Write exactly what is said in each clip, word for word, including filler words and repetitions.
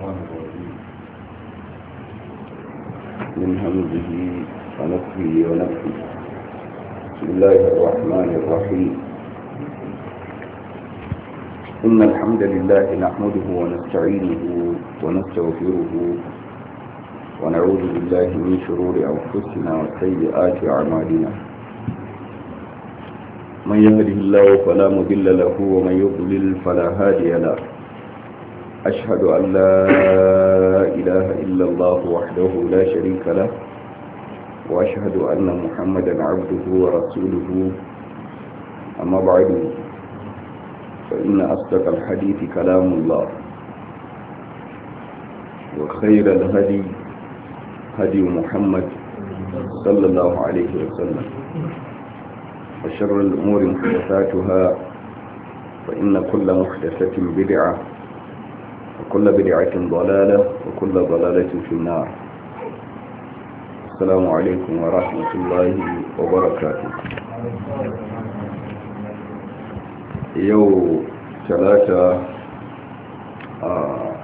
الشيطان الرجيم من همزه ونفخه ونفخه بسم الله الرحمن الرحيم إن الحمد لله نحمده ونستعينه ونستغفره ونعوذ بالله من شرور أنفسنا وسيئات أعمالنا من يهده الله فلا مضل له ومن يضلل فلا هادي له أشهد أن لا إله إلا الله وحده لا شريك له وأشهد أن محمدا عبده ورسوله أما بعد فإن أصدق الحديث كلام الله وخير الهدي هدي محمد صلى الله عليه وسلم وشر الأمور محدثاتها فإن كل محدثة بدعة وكل بدعة ضلالة وكل ضلالة في النار. السلام عليكم ورحمة الله وبركاته. يوم ثلاثة آه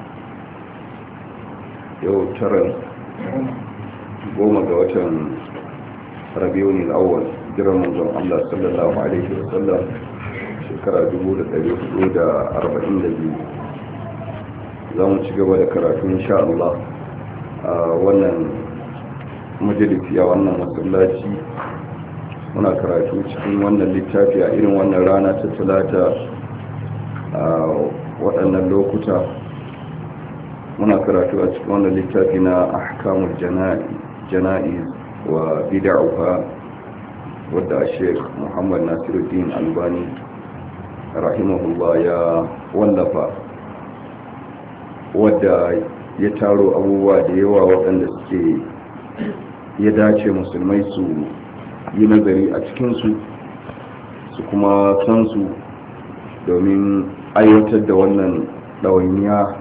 يوم ترى قوم قوة ربيون الأول جرى منظر الله صلى الله عليه وسلم شكرا دبولة اليهود أربعين دبي za mu ci gaba da karatu insha Allah a wannan majalisi a wannan masallaci muna karatu cikin wannan littafi a irin wannan rana ta talata a waɗannan lokuta muna karatu a cikin wannan littafi na ahkamul jana'iz wa bid'uha wadda Sheikh Muhammad Nasiruddin Albani rahimahullah ya wallafa, wadda ya taro abubuwa da yawa waɗanda suke ya dace musulmai su yi nazari a cikinsu su kuma san su domin aiwatar da wannan ɗawainiya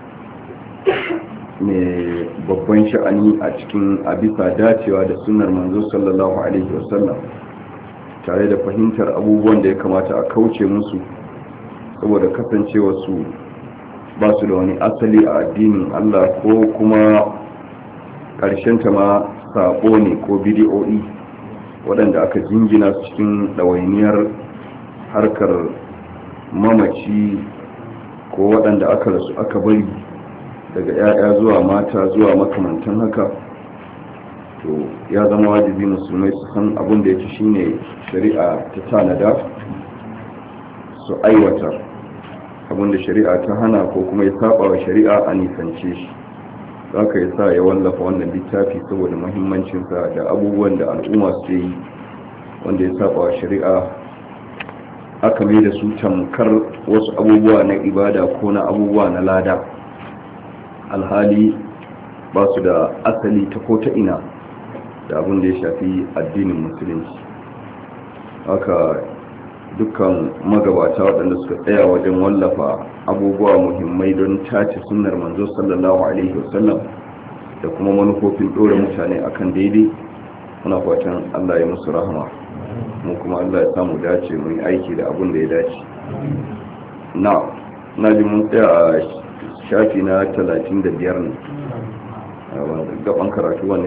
mai babban sha'ani a cikin abisa dacewa da sunnar manzo sallallahu alaihi wasallam, tare da fahimtar abubuwan da ya kamata a kauce musu saboda kasancewa su ba su da wani asali a addinin Allah ko kuma ta ma sabo ne ko bidiyoyi waɗanda aka jingina su cikin ɗawainiyar harkar mamaci ko waɗanda aka rasu aka bari daga 'ya'ya zuwa mata zuwa makamantan haka. to ya zama wajibi musulmai su san abin da yake shine shari'a ta tanada su aiwata, abinda shari'a ta hana ko kuma ya saba wa shari'a a nisance shi. za ka yi sa ya wallafa wannan littafi saboda muhimmancinsa da abubuwan da al'umma su yi wanda ya saba wa shari'a aka mai da su tamkar wasu abubuwa na ibada ko na abubuwa na lada, alhali ba su da asali ta ko ta ina da abin da ya shafi addinin musulunci. haka dukkan magabata waɗanda suka tsaya wajen wallafa abubuwa muhimmai don tace sunnar manzo sallallahu alaihi wasallam da kuma manufofin ɗora mutane akan daidai, muna fatan Allah ya musu rahama, mu kuma Allah ya samu dace mu yi aiki da abin da ya dace. na na ji mun tsaya a shafi na talatin da biyar ne gaban karatu wanne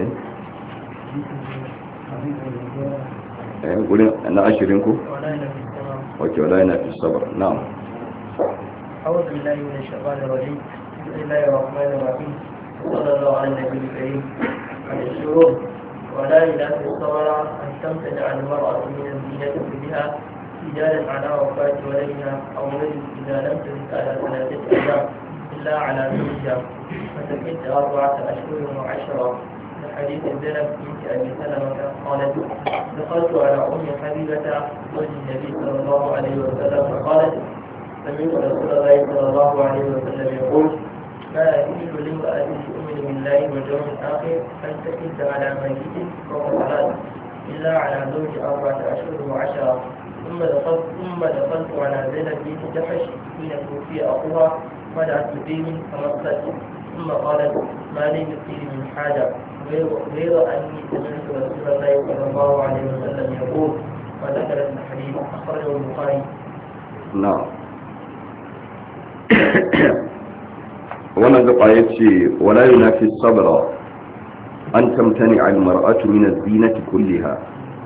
gurin na ashirin ko وكي ولا ينافي الصبر. نعم. أعوذ بالله من الشيطان الرجيم. بسم الله الرحمن الرحيم. صلى الله على النبي الكريم. عن الشروط ولا ينافي الصبر أن تمتنع المرأة من الزينة بها رجالا على وفاة ولدها أو ولد إذا لم تزد على ثلاثة أيام إلا على زوجها فتكد أربعة أشهر وعشرة. حديث زينب بنت أبي سلمة قالت دخلت على أم حبيبة زوج النبي صلى الله عليه وسلم فقالت سمعت رسول الله صلى الله عليه وسلم يقول ما يحل لامرأة تؤمن بالله واليوم الآخر أن تكد على ميت فوق ثلاث إلا على زوج أربعة أشهر وعشرة. ثم دخلت ثم دخلت على زينب بنت جحش حين توفي أخوها فدعت بطيب فمست ثم قالت ما لي بطيب من حاجة غير أني سمعت رسول الله صلى الله عليه وسلم يقول وذكرت الحديث أخرجه البخاري. نعم. wannan gaba ya ce wala yunafi sabra an tamtani al-mar'atu min az-zinati kulliha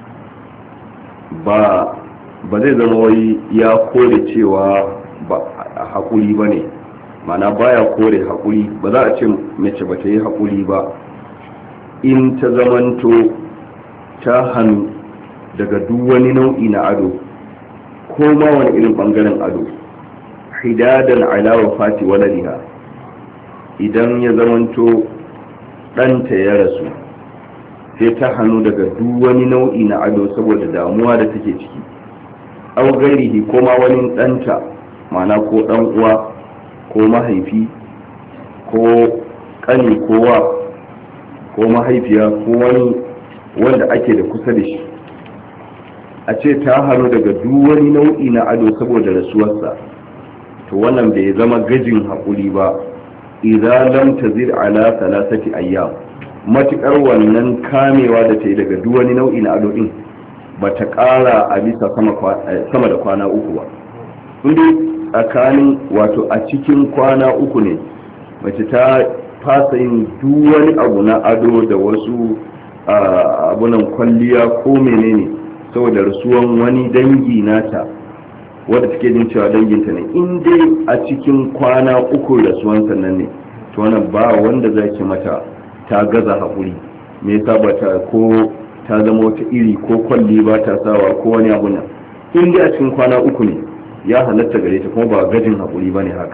ba ba zai zama wai ya kore cewa ba haƙuri ba ne, mana baya kore haƙuri. Ba za a ce mace ba ta yi haƙuri ba in ta zamanto ta hannu daga duk wani nau'i na ado ko ma wani irin ɓangaren ado, hidadan ala wafati waladiha, idan ya zamanto ɗanta ya rasu sai ta hannu daga duk wani nau'i na ado saboda damuwa da take ciki, au gairihi ko ma wani ɗanta, mana ko ɗan uwa ko mahaifi ko ƙani ko wa ko mahaifiya ko wani wanda ake da kusa da shi, a ce ta hannu daga duk wani nau'i na ado saboda rasuwarsa, to wannan bai zama gajin haƙuri ba. Idan lam tazir ala salasati ayyam, matukar wannan kamewa da ta yi daga duk wani nau'i na ado din ba ta ƙara a bisa sama da kwana uku ba. Inda tsakanin wato a cikin kwana uku ne mace ta fasa yin duk wani abu na ado da wasu abunan kwalliya ko menene saboda rasuwan wani dangi nata wadda take jin cewa danginta ne, in dai a cikin kwana uku rasuwan sannan ne, to wannan ba wanda za ki mata ta gaza haƙuri. Me yasa ba ta ko ta zama wata iri ko kwalli ba ta sawa ko wani abu nan, in dai a cikin kwana uku ne ya halatta gare ta, kuma ba gajin haƙuri ba ne haka.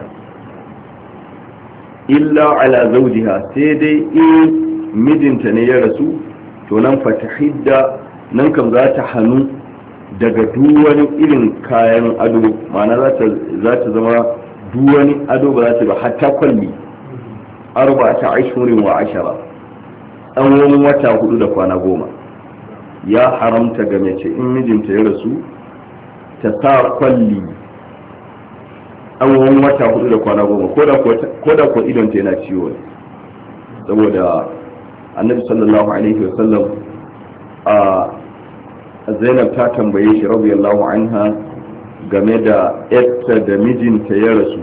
Illa ala zawjiha, sai dai in mijinta ne ya rasu, to nan fatahidda, nan kam za ta hannu daga duwani irin kayan ado, ma'ana za ta zama duwani ado ba za ta ba, hatta kwalli arba ta ashirin wa ashara, tsawon wata hudu da kwana goma ya haramta ga mace in mijinta ya rasu ta sa kwalli tsawon wata hudu da kwana goma, ko da ko idonta yana ciwo, saboda annabi sallallahu alaihi wasallam a Zainab ta tambaye shi radiyallahu anha game da yarta da mijinta ya rasu,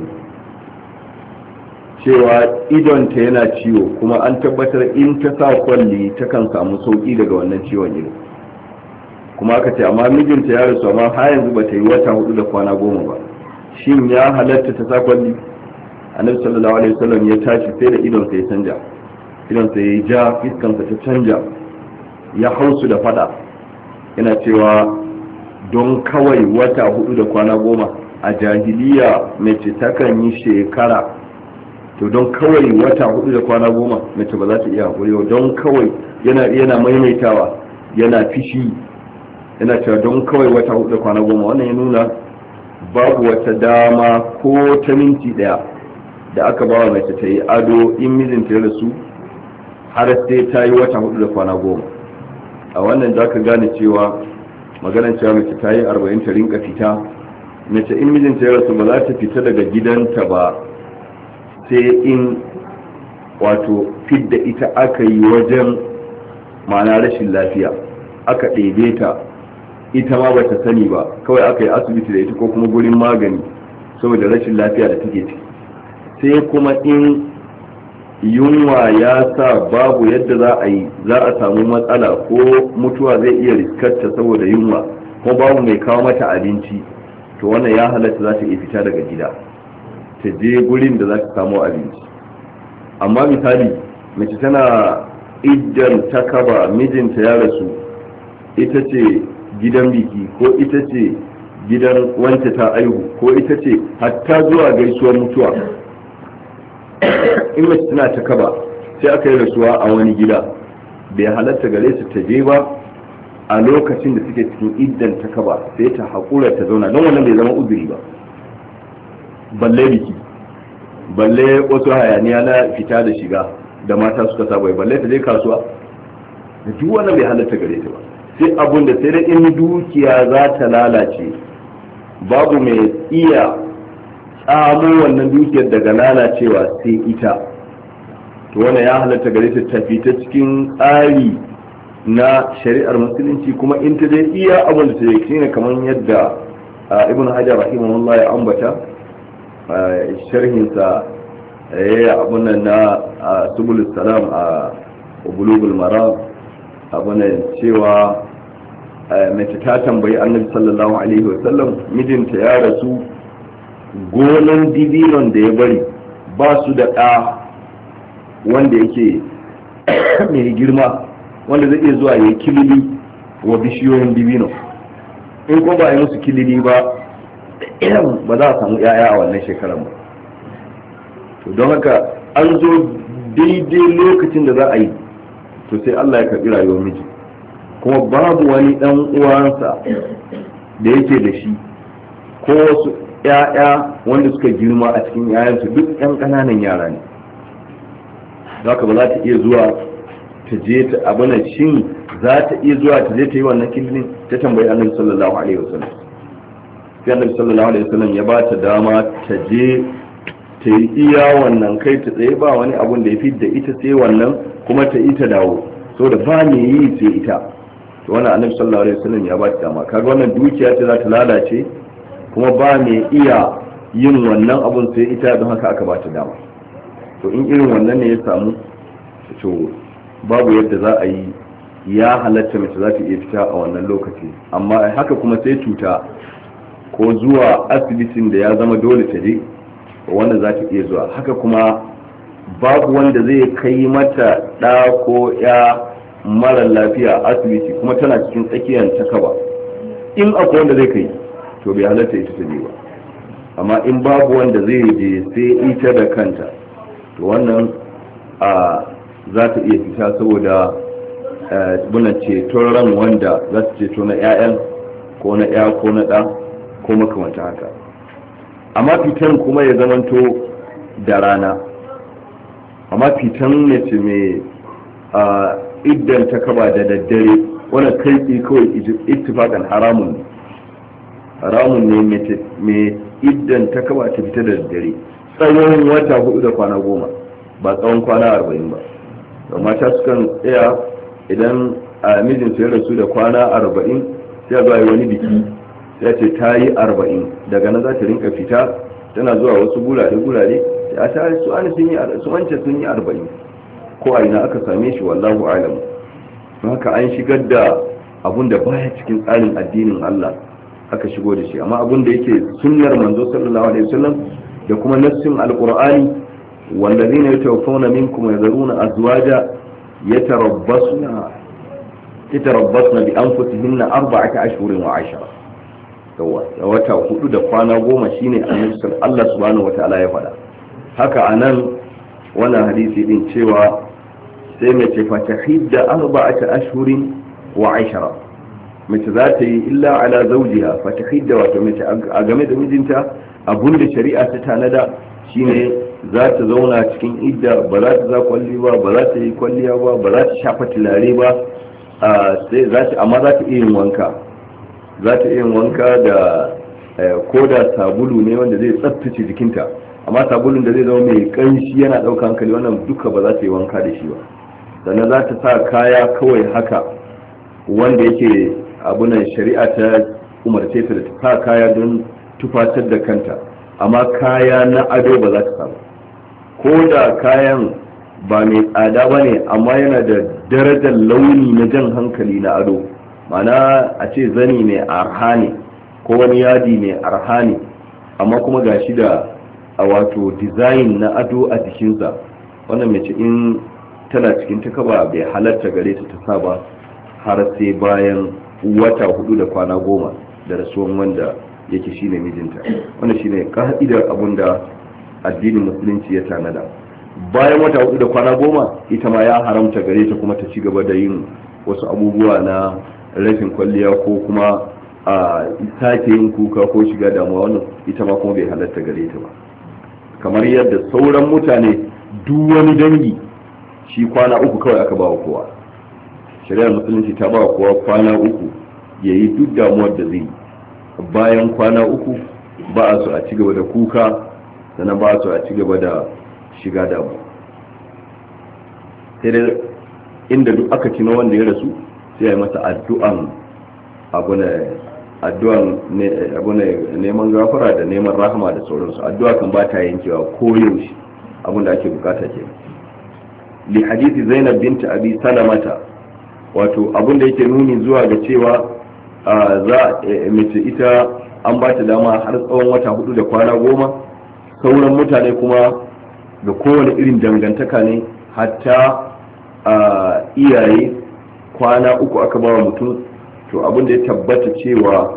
cewa idonta yana ciwo kuma an tabbatar in ta sa kwalli ta kan samu sauki daga wannan ciwon ido, kuma aka ce amma mijinta ya rasu amma har yanzu ba ta yi wata hudu da kwana goma ba, shin ya halatta ta sa kwalli? Annabi sallallahu alaihi wasallam ya tashi sai da idonsa ya canja, idonsa ya ja, fiskansa ta canja, ya hausu da fada, yana cewa don kawai wata hudu da kwana goma, a jahiliya mace takan yi shekara, to don kawai wata hudu da kwana goma mace ba za ta iya haƙuri, don kawai yana yana maimaitawa, yana fishi, yana cewa don kawai wata hudu da kwana goma. Wannan ya nuna babu wata dama ko ta minti daya da aka bawa mace ta yi ado in mijinta ya rasu har sai ta yi wata hudu da kwana goma. A wannan za ka gane cewa maganar cewa mace ta yi arba'in ta rinka fita, mace in mijinta ya rasu ba za ta fita daga gidanta ba sai in wato fidda ita aka yi wajen ma'ana rashin lafiya, aka ɗebe ta ita ma bata sani ba, kawai aka yi asibiti da ita ko kuma gurin magani saboda rashin lafiya da take ciki, sai kuma in yunwa ya sa babu yadda za a yi, za a samu matsala ko mutuwa zai iya riskarta saboda yunwa ko babu mai kawo mata abinci, to wannan ya halatta za ta iya fita daga gida ta je gurin da za ta samu abinci. Amma misali mace tana iddan takaba, mijinta ya rasu, ita ce gidan biki ko ita ce gidan wance ta aihu ko ita ce hatta zuwa gaisuwar mutuwa, in mace tana takaba sai aka yi rasuwa a wani gida, bai halatta gare su ta je ba a lokacin da suke cikin iddan takaba, sai ta haƙura ta zauna, don wannan bai zama uzuri ba, balle biki, balle wasu hayaniya na fita da shiga da mata suka saba, balle ta je kasuwa, da duk wannan bai halatta gare ta ba. Sai abun da sai da in dukiya za ta lalace babu mai iya tsamo wannan dukiyar daga lalacewa sai ita, to wannan ya halatta gare ta tafi ta cikin tsari na shari'ar musulunci, kuma in ta dai iya abun da ta yi shine kamar yadda ibn hajar rahimahullah ya ambata sharhinsa eh abun nan na subul salam a bulugul maram abun nan cewa mace ta tambayi annabi sallallahu alaihi wasallam mijinta ya rasu, gonan dibinon da ya bari ba su da ɗa wanda yake mai girma wanda zai iya zuwa ya yi kilili wa bishiyoyin dibino, in ko ba a yi musu kilili ba ba za a samu yaya a wannan shekarar ba. To don haka an zo daidai lokacin da za a yi, to sai Allah ya karɓi rayuwar miji, kuma babu wani ɗan uwansa da yake da shi ko wasu ya'ya wanda suka girma a cikin yayansu, duk yan ƙananan yara ne. Haka ba za ta iya zuwa ta je ta abana, shin za ta iya zuwa ta je ta yi wannan kilinin? Ta tambayi annabi sallallahu alaihi wasallam. Sai annabi sallallahu alaihi wasallam ya ba ta dama ta je ta yi iya wannan kai ta tsaye, ba wani abun da ya fi da ita sai wannan, kuma ta yi ta dawo, so da ba ne yi sai ita. To wannan annabi sallallahu alaihi wasallam ya ba ta dama. Kaga wannan dukiya ce za ta lalace, kuma ba mai iya yin wannan abun sai ita, don haka aka ba ta dama. To in irin wannan ne ya samu, to babu yadda za a yi, ya halatta mace za ta iya fita a wannan lokaci. Amma haka kuma sai cuta ko zuwa asibitin da ya zama dole ta je, wanda za ta iya zuwa. Haka kuma babu wanda zai kai mata ɗa ko ya mara lafiya asibiti kuma tana cikin tsakiyar takaba. In akwai wanda zai kai, to bai halatta ita ta je ba. Amma in babu wanda zai je sai ita da kanta, to wannan a za ta iya fita, saboda buna ceton ran wanda za ta ceto na 'ya'yan ko na 'ya ko na ɗa ko makamanta haka. Amma fitan kuma ya zamanto da rana, amma fitan mace mai iddan ta kaba da daddare, wani kai kawai ittifakan haramun ne. Haramun ne mace mai iddan ta kaba ta fita da daddare tsawon wata hudu da kwana goma, ba tsawon kwana arba'in ba. da mata sukan tsaya idan a mijinsu ya rasu da kwana arba'in, sai zuwa yi wani biki, sai ce ta yi arba'in, daga nan za ta rinka fita tana zuwa wasu gurare-gurare, a ta su an sun yi su wance sun yi arba'in, ko a ina aka same shi wallahu alam. don haka an shigar da abun da baya cikin tsarin addinin Allah aka shigo da shi, amma abun da yake sunnar manzo sallallahu alaihi wasallam da kuma nassin alqur'ani, wallazina yatawaffawna minkum yadhuruna azwaja yatarabbasna yatarabbasna bi anfusihinna arba'ata ashhurin wa ashara. yawa wata hudu da kwana goma shine annabi Allah subhanahu wataala ya faɗa. haka anan wannan hadisi din cewa sai mace fatahidda arba'ata ashhurin wa ashara, mace za ta yi illa ala zawjiha fatahidda, wato mace a game da mijinta abunda shari'a ta tanada shine za ta zauna cikin idda, ba za ta za kwalli ba, ba za ta yi kwalliya ba, ba za ta shafa tilare ba, sai za ta amma za ta iya yin wanka za ta iya wanka da ko da sabulu ne wanda zai tsaftace jikinta, amma sabulun da zai zama mai kanshi yana ɗauka hankali, wannan duka ba za ta yi wanka da shi ba. sannan za ta sa kaya kawai haka wanda yake abunan shari'a ta umarce ta da ta sa kaya don tufatar da kanta, amma kaya na ado ba za ta sa ba. ko da kayan ba mai tsada ba ne, amma yana da darajar launi na jan hankali na ado, mana a ce zani mai arha ne ko wani yadi mai arha ne, amma kuma gashi da a wato design na ado a jikinsa, wannan mace in tana cikin takaba bai halarta gare ta ta sa ba har sai bayan wata hudu da kwana goma da rasuwan wanda yake shine mijinta. wannan shine ka'idar abun da addinin musulunci ya tanada. bayan wata hudu da kwana goma ita ma ya haramta gare ta kuma ta ci gaba da yin wasu abubuwa na rashin kwalliya ko kuma a sake yin kuka ko shiga damuwa, wannan ita ma kuma bai halatta gare ta ba. kamar yadda sauran mutane duk wani dangi shi kwana uku kawai aka ba wa kowa, shari'ar musulunci ta ba wa kowa kwana uku ya yi duk damuwar da zai. bayan kwana uku ba a so a ci gaba da kuka, sannan ba a so a ci gaba da shiga damuwa. sai dai inda duk aka ci na wanda ya rasu sai ya yi masa addu'an addu'an neman gafara da neman rahama da sauransu. addu'a kan ba ta yankewa ko yaushe, abin da ake bukata ke. li hadisi Zainab binti Abi Salamata, wato abin da yake nuni zuwa ga cewa za mace ita an ba ta dama har tsawon wata hudu da kwana goma, sauran mutane kuma da kowane irin dangantaka ne, hatta iyaye kwana uku aka ba wa mutum. to abin da ya tabbata cewa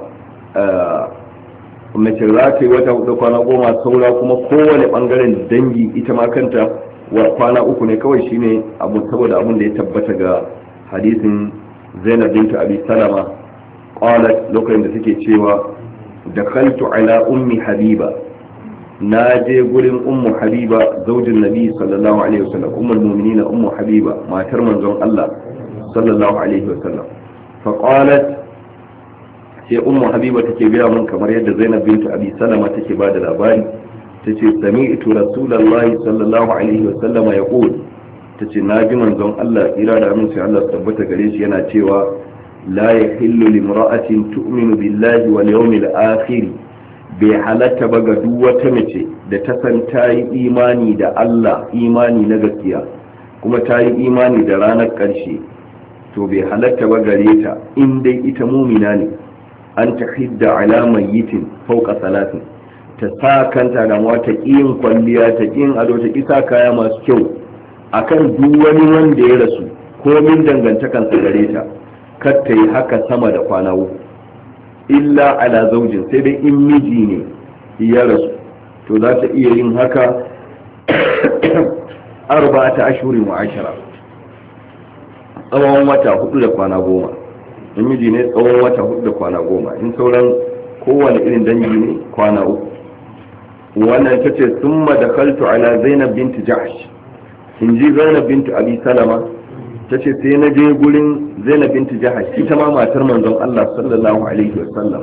mace za ta yi wata hudu kwana goma, saura kuma kowane bangaren dangi ita ma kanta wa kwana uku ne kawai, shine abu saboda abin da ya tabbata ga hadisin Zainab bint Abi Salama qalat, lokacin da take cewa dakhaltu ala ummi Habiba, na je gurin ummu Habiba zaujin Nabi sallallahu alaihi wasallam, ummul mu'minin ummu Habiba matar manzon Allah sallallahu alaihi wasallam. fa qalat, sai ummu Habiba take gaya mun kamar yadda Zainab bint Abi Salama take ba da labari, tace sami'tu rasulullahi sallallahu alaihi wasallam yaqul, tace naji manzon Allah ira da aminci Allah tabbata gare shi yana cewa la yahillu limra'atin tu'minu billahi wal yawmil akhir, bai halatta ba ga duk wata mace da ta san ta yi imani da Allah, imani na gaskiya, kuma ta yi imani da ranar ƙarshe, to bai halatta ba gare ta in dai ita mumina ne, an ta hidda ala mayyitin fauka salatin, ta sa kanta da wata ƙiyin kwalliya, ta ƙiyin ado, ta ƙisa kaya masu kyau akan duk wani wanda ya rasu ko min dangantakansa gare ta, kar ta yi haka sama da kwana uku, illa ala zaujin, sai dai in miji ne ya rasu to za ta iya yin haka arba'ata ashhurin wa ashara, tsawon wata hudu da kwana goma. in miji ne tsawon wata hudu da kwana goma, in sauran kowane irin dangi ne kwana uku. wannan ta ce summa dakhaltu ala Zainab binti Jahsh, in ji Zainab binti Abi Salama, ta ce sai na je gurin Zainab binti Jahsh, ita ma matar manzon Allah sallallahu alaihi wasallam.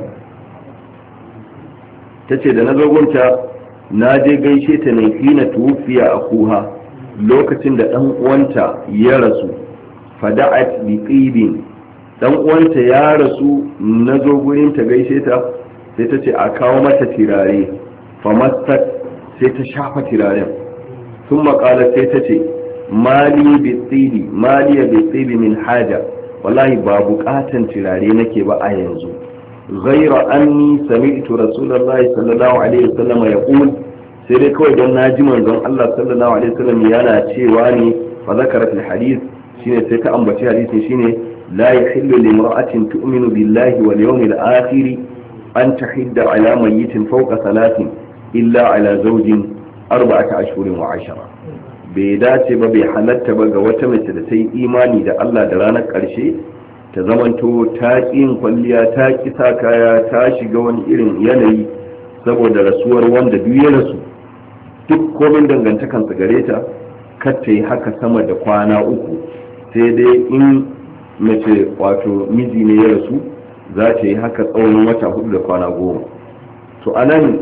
ta ce da na zo gunta na je gaishe ta ne hina tufiya akuha, lokacin da dan uwanta ya rasu. fada'at bi qibin, dan uwanta ya rasu, na zo gurin ta gaishe ta, sai ta ce a kawo mata tirare. famastat, sai ta shafa tiraren. sun maƙalar sai ta ce mali bi tsibi, mali bi tsibi min haja, wallahi ba buƙatan tirare nake ba a yanzu. ghaira anni sami'tu rasulullahi sallallahu alaihi wasallam yaqul, sai dai kawai don naji manzon Allah sallallahu alaihi wasallam yana cewa ne, fa zakarat al-hadith, shine sai ta ambaci hadisi shine la yahillu limra'atin tu'minu billahi wal yawmil akhir an tahidda ala mayyitin fawqa salatin illa ala zawjin arba'ata ashhurin wa ashara. bai dace ba, bai halatta ba ga wata mace da ta yi imani da Allah da ranar ƙarshe ta zamanto ta ƙin kwalliya, ta ƙi sa kaya, ta shiga wani irin yanayi saboda rasuwar wanda duk ya rasu, duk komin dangantakansa gare ta, kar ta yi haka sama da kwana uku, sai dai in mace wato miji ne ya rasu za ta yi haka tsawon wata hudu da kwana goma. to anan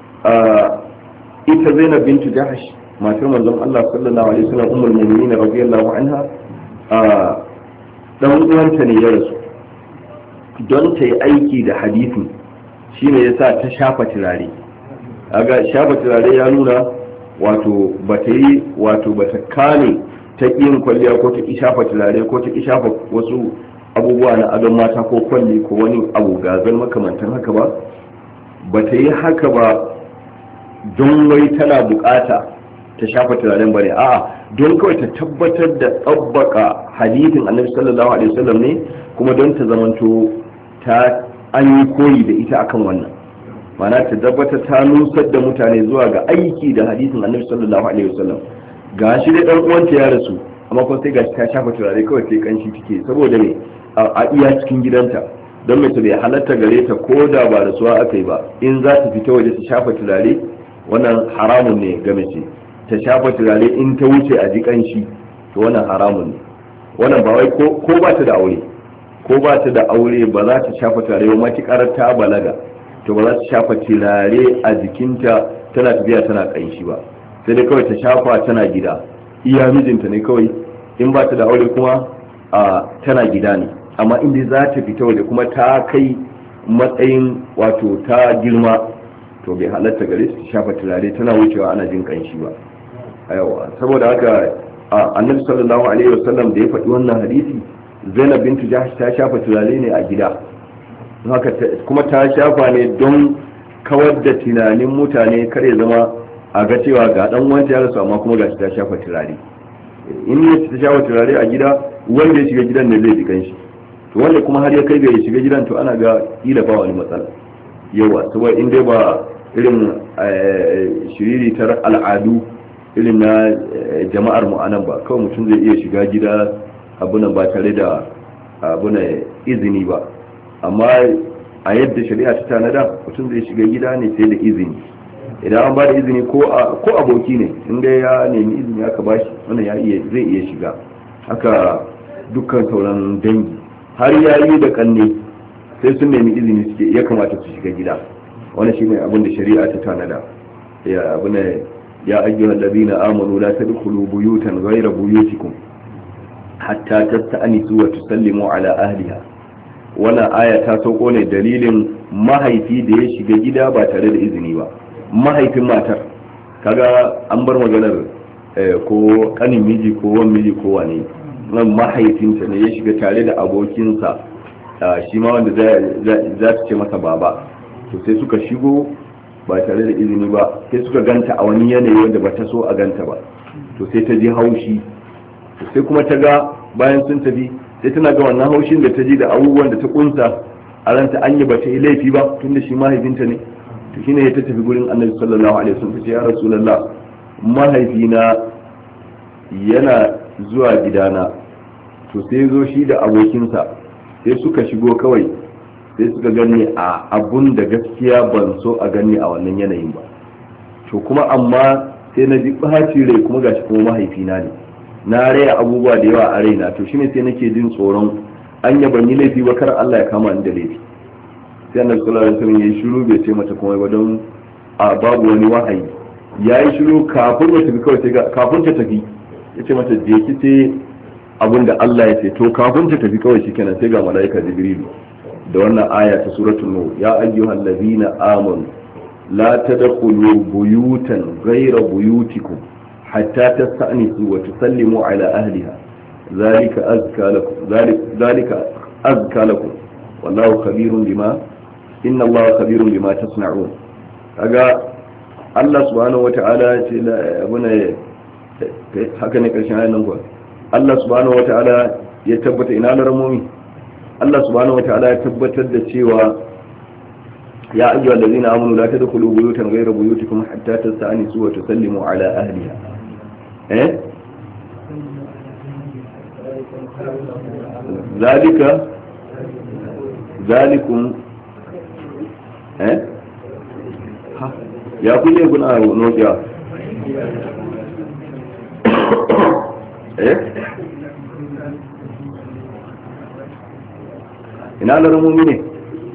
ita Zainab bintu Jahsh matar manzon Allah sallallahu alaihi wasallam ummul mu'minin radiyallahu anha, dan uwanta ne ya rasu, don ta yi aiki da hadisi shine yasa ta shafa turare. aga shafa turare ya nuna wato bata yi wato bata kame ta yin kwalliya ko ta shafa turare ko ta shafa wasu abubuwa na adon mata ko kwalli ko wani abu gazan makamantan haka ba. bata yi haka ba don wai tana bukata ta shafa turaren bane, a'a don kawai ta tabbatar da tsabbaka hadithin annabi sallallahu alaihi wasallam ne, kuma don ta zamanto ta an yi koyi da ita akan wannan, ma'ana ta tabbata ta nusar da mutane zuwa ga aiki da hadithin annabi sallallahu alaihi wasallam. gashi da dan uwanta ya rasu, amma kuma sai gashi ta shafa turare kawai sai kanshi take, saboda ne a iya cikin gidanta, don mai bai halatta gare ta ko da ba rasuwa aka yi ba, in za ta fita waje ta shafa turare wannan haramun ne ga mace. ta shafa turare in ta wuce a jikan shi, to wannan haramun ne. wannan ba wai ko ba ta da aure ko ba ta da aure ba za ta shafa turare ba, matuƙar ta balaga to ba za ta shafa turare a jikinta tana tafiya tana ƙanshi ba, sai dai kawai ta shafa tana gida, iya mijinta ne kawai. in ba ta da aure kuma a tana gida ne, amma inda za ta fita waje kuma ta kai matsayin wato ta girma, to bai halatta gare su ta shafa turare tana wucewa ana jin ƙanshi ba. yawa saboda haka annabi sallallahu alaihi wasallam da ya faɗi wannan hadisi Zainab bintu Jahsh ta shafa turare ne a gida haka kuma ta shafa ne don kawar da tunanin mutane kar ya zama a ga cewa ga dan wanda ya rasu amma kuma gashi ta shafa turare in ne ta shafa turare a gida wanda ya shiga gidan ne zai ji kanshi to wanda kuma har ya kai ga ya shiga gidan to ana ga kila ba wani matsala yawa saboda in dai ba irin shiriri tar al'adu irin na jama'ar mu anan ba kawai mutum zai iya shiga gida abunan ba tare da abunan izini ba amma a yadda shari'a ta tanada mutum zai shiga gida ne sai da izini idan an ba da izini ko aboki ne inda ya nemi izini aka bashi wannan ya iya zai iya shiga haka dukkan sauran dangi har yayi da kanne sai sun nemi izini suke ya kamata su shiga gida wannan shine abin da shari'a ta tanada ya abuna ya ayyuhal ladina amanu la tadkhulu buyutan ghayra buyutikum hatta tasta'nisu wa tusallimu ala ahliha wannan aya ta sauko ne dalilin mahaifi da ya shiga gida ba tare da izini ba mahaifin matar kaga an bar maganar ko kanin miji ko wan miji ko wane nan mahaifinta ne ya shiga tare da abokinsa shi ma wanda za ta ce masa baba to sai suka shigo ba tare da izini ba sai suka ganta a wani yanayi wanda ba ta so a ganta ba to sai ta ji haushi sai kuma ta ga bayan sun tafi sai tana ga wannan haushin da ta ji da abubuwan da ta kunsa a ranta an yi ba ta yi laifi ba tunda shi mahaifinta ne to shine ya ta tafi gurin annabi sallallahu alaihi wasallam ta ce ya rasulullah mahaifina yana zuwa gidana to sai zo shi da abokinsa sai suka shigo kawai sai suka gani a abun da gaskiya ban so a gani a wannan yanayin ba to kuma amma sai na ji ɓaci rai kuma gashi kuma mahaifina ne na raya abubuwa da yawa a raina to shine sai nake jin tsoron an ya ban yi laifi ba kar Allah ya kama ni da laifi sai annabi sallallahu alaihi wasallam yayi shiru bai ce mata komai ba don a babu wani wahayi yayi shiru kafin ya tafi kawai sai kafin ta tafi yace mata je ki ce abinda Allah ya ce to kafin ta tafi kawai shikenan sai ga malaika jibrilu da wannan aya ta suratul nur ya ayyuhal ladina amanu la tadkhulu buyutan ghayra buyutikum hatta tasta'nisu wa tusallimu ala ahliha zalika azka lakum zalika azka lakum wallahu khabirun bima inna allaha khabirun bima tasna'un kaga Allah subhanahu wata'ala ya ce abuna haka ne karshen ayan nan kuwa Allah subhanahu wata'ala ya tabbata ina laramomi Allah subhanahu wata'ala ya tabbatar da cewa ya ayyuhal ladina amanu la tadkhulu buyutan ghayra buyutikum hatta tasta'nisu wa tusallimu ala ahliha eh zalika zalikum eh ha ya kulle guna nokiya eh ina laramomi ne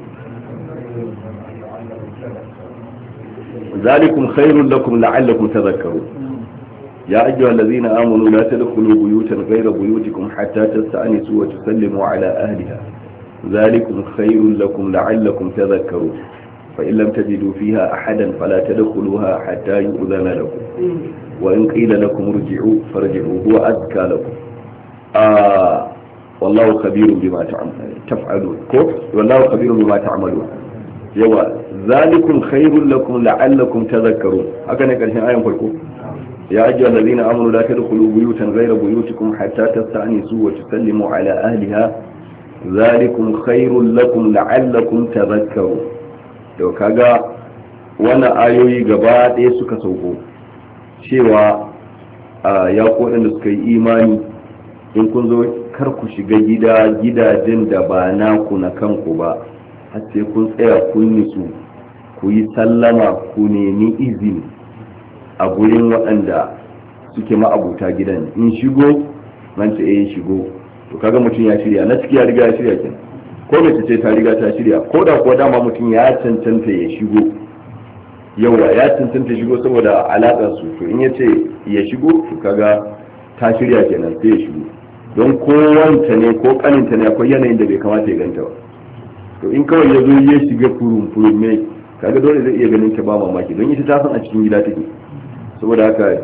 ذلكم خير لكم لعلكم تذكرون يا أيها الذين آمنوا لا تدخلوا بيوتا غير بيوتكم حتى تستأنسوا وتسلموا على أهلها ذلكم خير لكم لعلكم تذكرون فإن لم تجدوا فيها أحدا فلا تدخلوها حتى يؤذن لكم وإن قيل لكم ارجعوا فارجعوا هو أزكى لكم آه والله خبير بما تفعلون والله خبير بما تعملون yawa zalikum khairul lakum la'allakum tadhakkarun haka ne karshen ayan farko ya ayyuhal ladina amanu la tadkhulu buyutan ghayra buyutikum hatta tasta'nisu wa tusallimu ala ahliha zalikum khairul lakum la'allakum tadhakkarun to kaga wannan ayoyi gaba ɗaya suka sauko cewa ya ko da suka yi imani in kun zo kar ku shiga gida gidajen da ba naku na kanku ba har sai kun tsaya kun nisu ku yi sallama ku nemi izini a gurin waɗanda suke ma'abuta gidan in shigo nan ta yi shigo to kaga mutum ya shirya na ciki ya riga ya shirya kin ko mace ce ta riga ta shirya ko da kuwa dama mutum ya cancanta ya shigo yawa ya cancanta shigo saboda alaƙar su to in ya ce ya shigo to kaga ta shirya kenan sai ya shigo don kowanta ne ko kaninta ne akwai yanayin da bai kamata ya ganta ba to in kawai ya zo ya shiga furum furum mai kaga dole zai iya ganin ta ba mamaki don ita ta san a cikin gida take saboda haka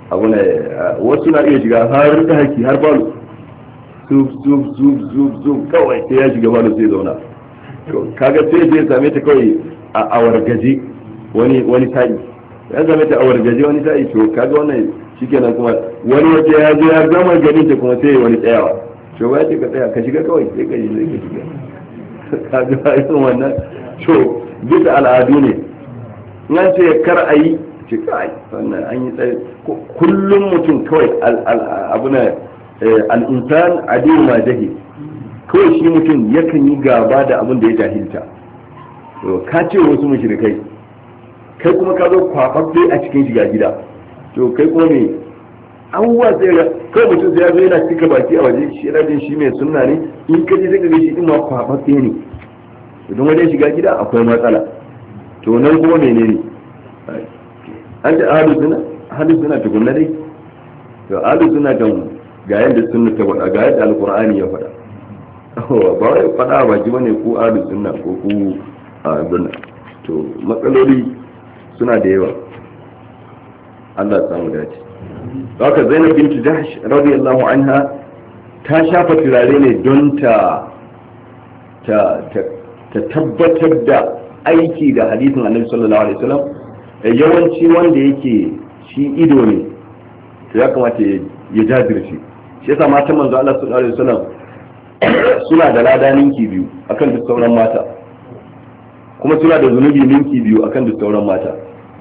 abu ne wasu na iya shiga har daki har falo zub zub zub zub zub kawai sai ya shiga falo sai zauna to kaga sai je same ta kawai a wargaje wani wani sa'i ya same ta a wargaje wani sa'i to kaga wannan shikenan kuma wani waje ya je ya gama ganin ta kuma sai wani tsayawa to ba ce ka tsaya ka shiga kawai sai ka yi sai ka shiga kaga irin wannan to bisa al'adu ne nan ce kar a yi ce kai wannan an yi tsaye kullum mutum kawai abu na al'insan adiyu ma jahi kawai shi mutum yakan yi gaba da abin da ya jahilta to ka ce wasu mushrikai kai kuma ka zo kwafaffe a cikin shiga gida to kai kuma me abubuwa sai ga kawai mutum sai ya zo yana cika baki a waje shi yana jin shi mai sunna ne in ka ji sai ka ga shi din ma kwafaffe ne idan wajen shiga gida akwai matsala to nan kuma menene an ce ahalu suna ahalu suna tukunna dai to ahalu suna kan ga yadda sunna ta faɗa ga yadda alqur'ani ya faɗa ba wai faɗa ba ji bane ko ahalu sunna ko ku abin to matsaloli suna da yawa Allah ya samu dace haka Zainab bint Jahsh radiyallahu anha ta shafa turare ne don ta ta ta tabbatar da aiki da hadisin Annabi sallallahu alaihi wasallam yawanci wanda yake shi ido ne to ya kamata ya jajirce shi yasa matan manzo Allah sallallahu alaihi wasallam suna da lada ninki biyu akan duk sauran mata kuma suna da zunubi ninki biyu akan duk sauran mata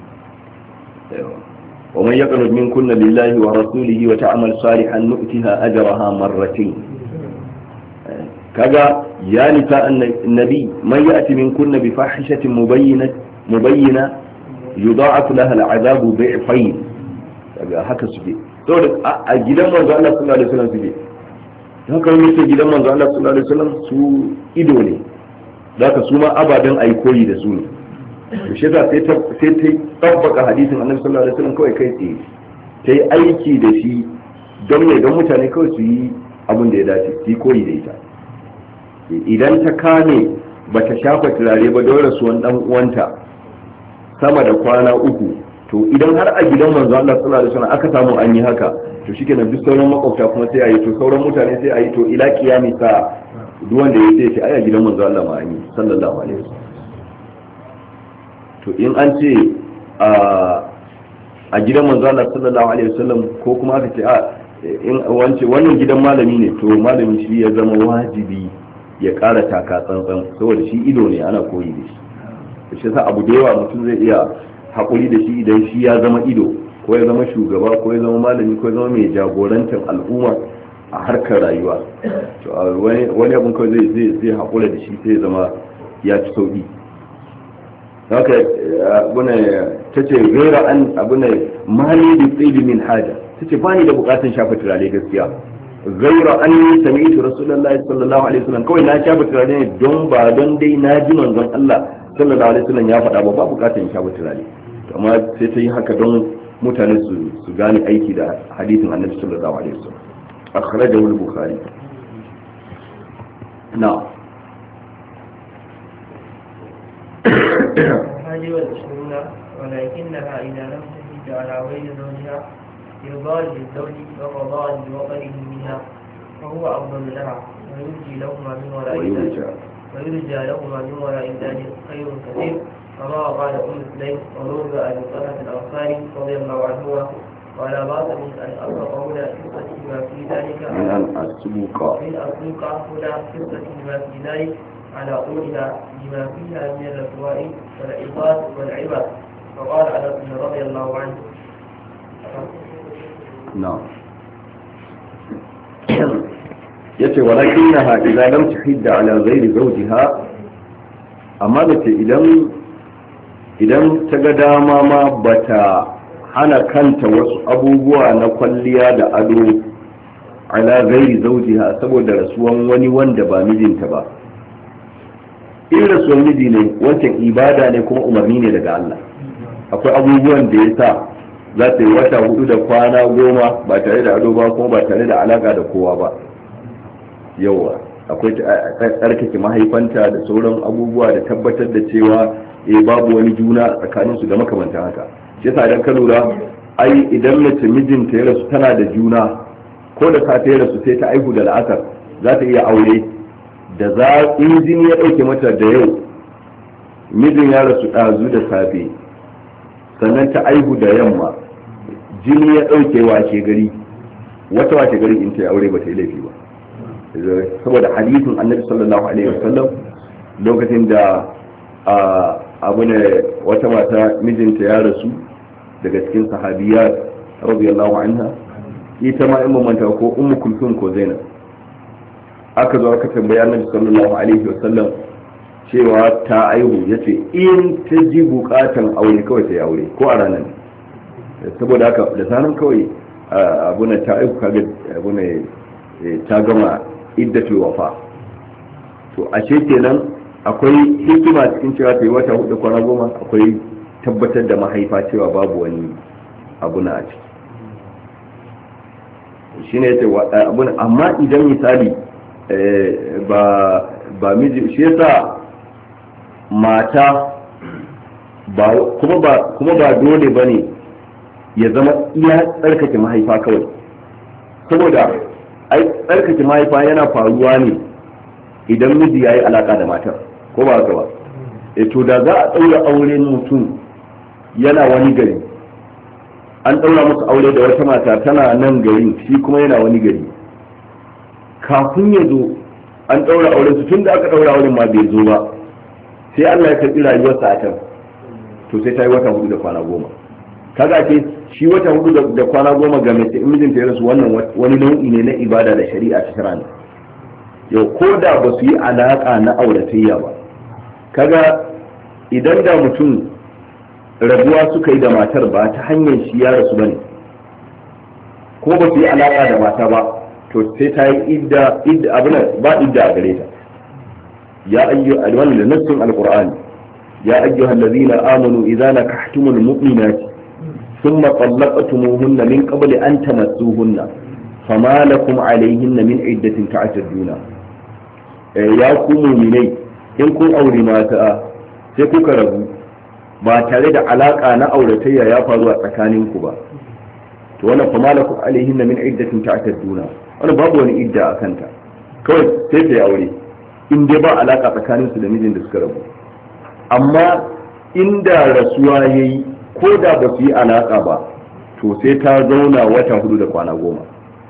wa man yaqnut minkunna lillahi wa rasulihi wa ta'mal salihan nu'tiha ajraha marratayn kaga ya nisa annabi man ya'ti minkunna bi fahishatin mubayyinah mubayyinah yudha'af laha al'adabu bi'fayn daga haka suke saboda a gidan manzo Allah sallallahu alaihi wasallam suke haka ne gidan manzo Allah sallallahu alaihi wasallam su ido ne zaka su ma abadan ayi koyi da su ne to shi yasa sai ta sai ta tabbaka hadisin Annabi sallallahu alaihi wasallam kawai kai tsaye ta yi aiki da shi don ne don mutane kawai su yi abin da ya dace su yi koyi da ita idan ta kame bata shafa turare ba don rasuwan dan uwanta sama da kwana uku to idan har a gidan manzo Allah sallallahu alaihi wasallam aka samu an yi haka to shikenan duk sauran makwabta kuma sai ayi to sauran mutane sai ayi to ila kiyami sa duk wanda ya ce ai a gidan manzo Allah ma an yi sallallahu alaihi wasallam to in an ce a gidan manzo Allah sallallahu alaihi wasallam ko kuma aka ce a in wance wannan gidan malami ne to malami shi ya zama wajibi ya ƙara taka tsantsan saboda shi ido ne ana koyi da shi shi sa abu da yawa mutum zai iya haƙuri da shi idan shi ya zama ido ko ya zama shugaba ko ya zama malami ko ya zama mai jagorantar al'umma a harkar rayuwa to wani abin kawai zai zai zai haƙura da shi sai ya zama ya ci sauƙi haka abuna ta ce gaira an abuna mali da tsili min haja ta ce ba ni da buƙatar shafa turare gaskiya gaira an yi sami'tu rasulullahi sallallahu alaihi wasallam kawai na shafa turare ne don ba don dai na ji manzon Allah sallallahu alaihi wasallam ya faɗa ba ba bukatar in shafa turare amma sai ta yi haka don mutane su su gane aiki da hadisin annabi sallallahu alaihi wasallam akhrajahu al-bukhari na هذه والعشرون ولكنها إذا لم تجد على غير زوجها إرضاء للزوج وقضاء لوطنه منها فهو أفضل لها ويرجي لهما من وراء ذلك ويرجى لهما من وراء ذلك خير كثير كما قال أم سليم ورد أبي طلحة الأنصاري رضي الله عنهما ولا باس من أن أسبق هنا قصة ما في ذلك من أن أسبق من أسبق هنا قصة ما في ذلك على قولها لما فيها من الرسواء والعظات والعبر فقال أنس رضي الله عنه نعم yace walakinnaha idza lam tuhidda ala ghairi zawjiha amma da ce idan idan ta ga dama ma bata hana kanta wasu abubuwa na kwalliya da ado ala ghairi zawjiha saboda rasuwan wani wanda ba mijinta ba in rasuwan miji ne wancan ibada ne kuma umarni ne daga Allah akwai abubuwan da yasa za ta yi wata hudu da kwana goma ba tare da ado ba kuma ba tare da alaka da kowa ba yawa akwai tsarkake mahaifanta da sauran abubuwa da tabbatar da cewa eh babu wani juna tsakaninsu da makamantan haka shi yasa idan ka lura ai idan mace mijinta ya rasu tana da juna ko da safe ya rasu sai ta aihu da la'asar za ta iya aure da za in jini ya ɗauke mata da yau mijin ya rasu ɗazu da safe sannan ta aihu da yamma jini ya ɗauke washe gari wata washe gari in ta yi aure ba ta yi laifi ba saboda hadisin annabi sallallahu alaihi wasallam lokacin da abu ne wata mata mijinta ya rasu daga cikin sahabiyya radiyallahu anha ita ma in mamanta ko ummu kulthum ko zainab aka zo aka tambaya annabi sallallahu alaihi wasallam cewa ta aihu yace in ta ji bukatan aure kawai ta yi aure ko a ranar saboda haka da sanan kawai abu ne ta aihu kaga abu ne ta gama iddatul wafa to ashe kenan akwai hikima cikin cewa ta yi wata hudu kwana goma akwai tabbatar da mahaifa cewa babu wani abu na a ciki shi ne abun amma idan misali ba ba miji shi yasa mata ba kuma ba kuma ba dole bane ya zama iya tsarkake mahaifa kawai saboda ai tsarkake mahaifa yana faruwa ne idan miji yayi alaka da matar ko ba haka ba e to da za a daura auren mutum yana wani gari an daura musu aure da wata mata tana nan garin shi kuma yana wani gari kafin ya zo an daura auren su tun da aka daura auren ma bai zo ba sai Allah ya karbi rayuwarsa a can to sai ta yi wata hudu da kwana goma kaga ce shi wata hudu da kwana goma ga mace in mijinta ya rasu wannan wani nau'i ne na ibada da shari'a ta shara yau ko da ba su yi alaka na auratayya ba kaga idan da mutum rabuwa suka yi da matar ba ta hanyar shi ya rasu bane ko ba su yi alaka da mata ba to sai ta yi idda idda abuna ba idda a gare ta ya ayyu alwan da nassun alqur'ani ya ayyuha allazina amanu idza nakahtumul mu'minati thumma talaqtumuhunna min qabli an tamassuhunna fama lakum alayhinna min iddatin ta'tadduna ya ku mu'minai in kun aure mata sai kuka rabu ba tare da alaka na auratayya ya faru a tsakaninku ba to wannan fama lakum alayhinna min iddatin ta'tadduna wani babu wani idda a kanta kawai sai ta yi aure in dai ba alaka tsakanin su da mijin da suka rabu amma inda rasuwa ya yi ko da ba su yi alaka ba to sai ta zauna wata hudu da kwana goma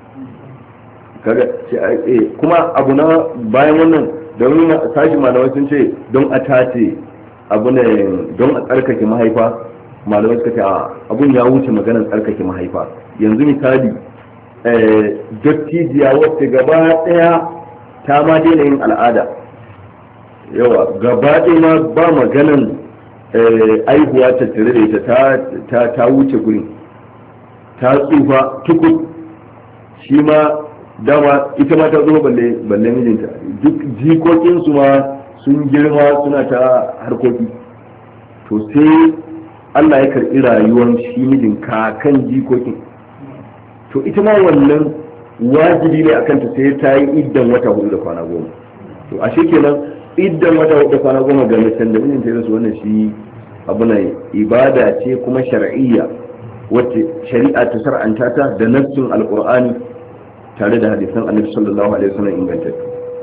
kuma abu na bayan wannan don sashi malamai sun ce don a tace abu ne don a tsarkake mahaifa malamai suka ce abun ya wuce maganar tsarkake mahaifa yanzu misali dattijiya wacce gaba daya ta ma daina yin al'ada yawa gaba daya ma ba maganan aihuwa ta tare da ita ta wuce gurin ta tsufa tukut shi ma dama ita ma ta zo balle mijinta duk jikokinsu ma sun girma suna ta harkoki to sai Allah ya karɓi rayuwar shi mijin kakan jikokin to ita ma wannan wajibi ne akan ta sai ta yi iddan wata hudu da kwana goma to ashe kenan iddan wata hudu da kwana goma ga macen da mijinta ya rasu wannan shi abu ne ibada ce kuma shar'iyya wacce shari'a ta shar'anta ta da nassin alqur'ani tare da hadisan annabi sallallahu alaihi wasallam ingantattu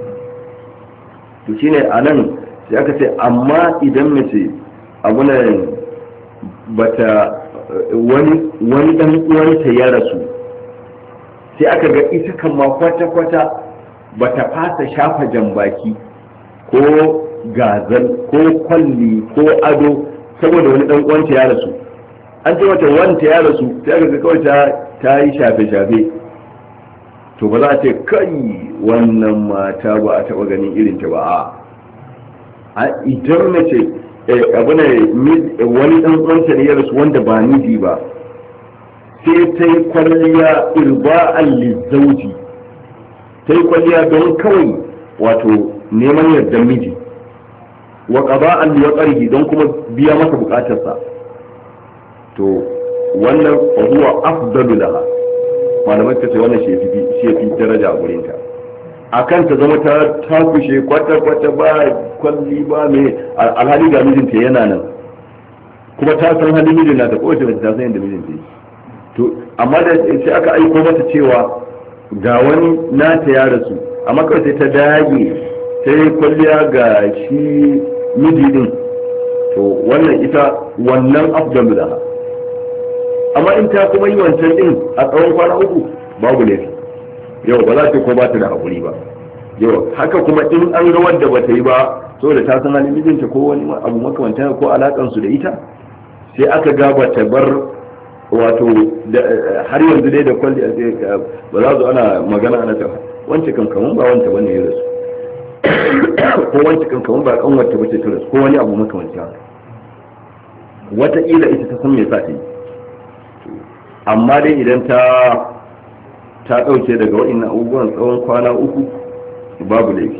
to shine anan sai aka ce amma idan mace abu ne bata wani wani dan uwanta ya rasu sai aka ga ita kan ma kwata-kwata ba ta fasa shafa jambaki ko gazal ko kwalli ko ado saboda wani dan uwanta ya rasu an ce wata wanta ya rasu sai aka ga kawai ta yi shafe-shafe to ba za a ce kai wannan mata ba a taba ganin irin ta ba a idan mace abu ne wani dan uwanta ne ya rasu wanda ba miji ba sai ta yi kwalliya irba'an lizauji ta yi kwalliya don kawai wato neman yardar miji wa qaba'an liwaqarihi don kuma biya masa bukatarsa to wannan huwa afdalu laha malamai ta ce wannan shi fi daraja a gurinta akan ta zama ta takushe kwata-kwata ba kwalli ba mai alhali ga mijinta yana nan kuma ta san halin mijin na ta kowace mace ta san yadda mijinta yi to amma da sai aka aiko mata cewa ga wani nata ya rasu amma kawai sai ta dage ta yi kwalliya ga shi miji din, to wannan ita wannan afdalu da amma in ta kuma yi wancan din a tsawon kwana uku babu laifi, yau ba za ta ko ba ta da haƙuri ba. Yau haka kuma in an ga wadda ba ta yi ba saboda ta san halin mijinta ko wani abu makamanta ko alakansu da ita, sai aka ga ba ta bar wato har yanzu dai da kwalli ba za su ana magana ana ta wance kan kaman ba wanta bane ya rasu ko wance kan kaman ba kan wata bace ta rasu ko wani abu makamanta haka, wataƙila ita ta san me sa ta yi. Amma dai idan ta ta ɗauke daga waɗannan abubuwan tsawon kwana uku babu laifi.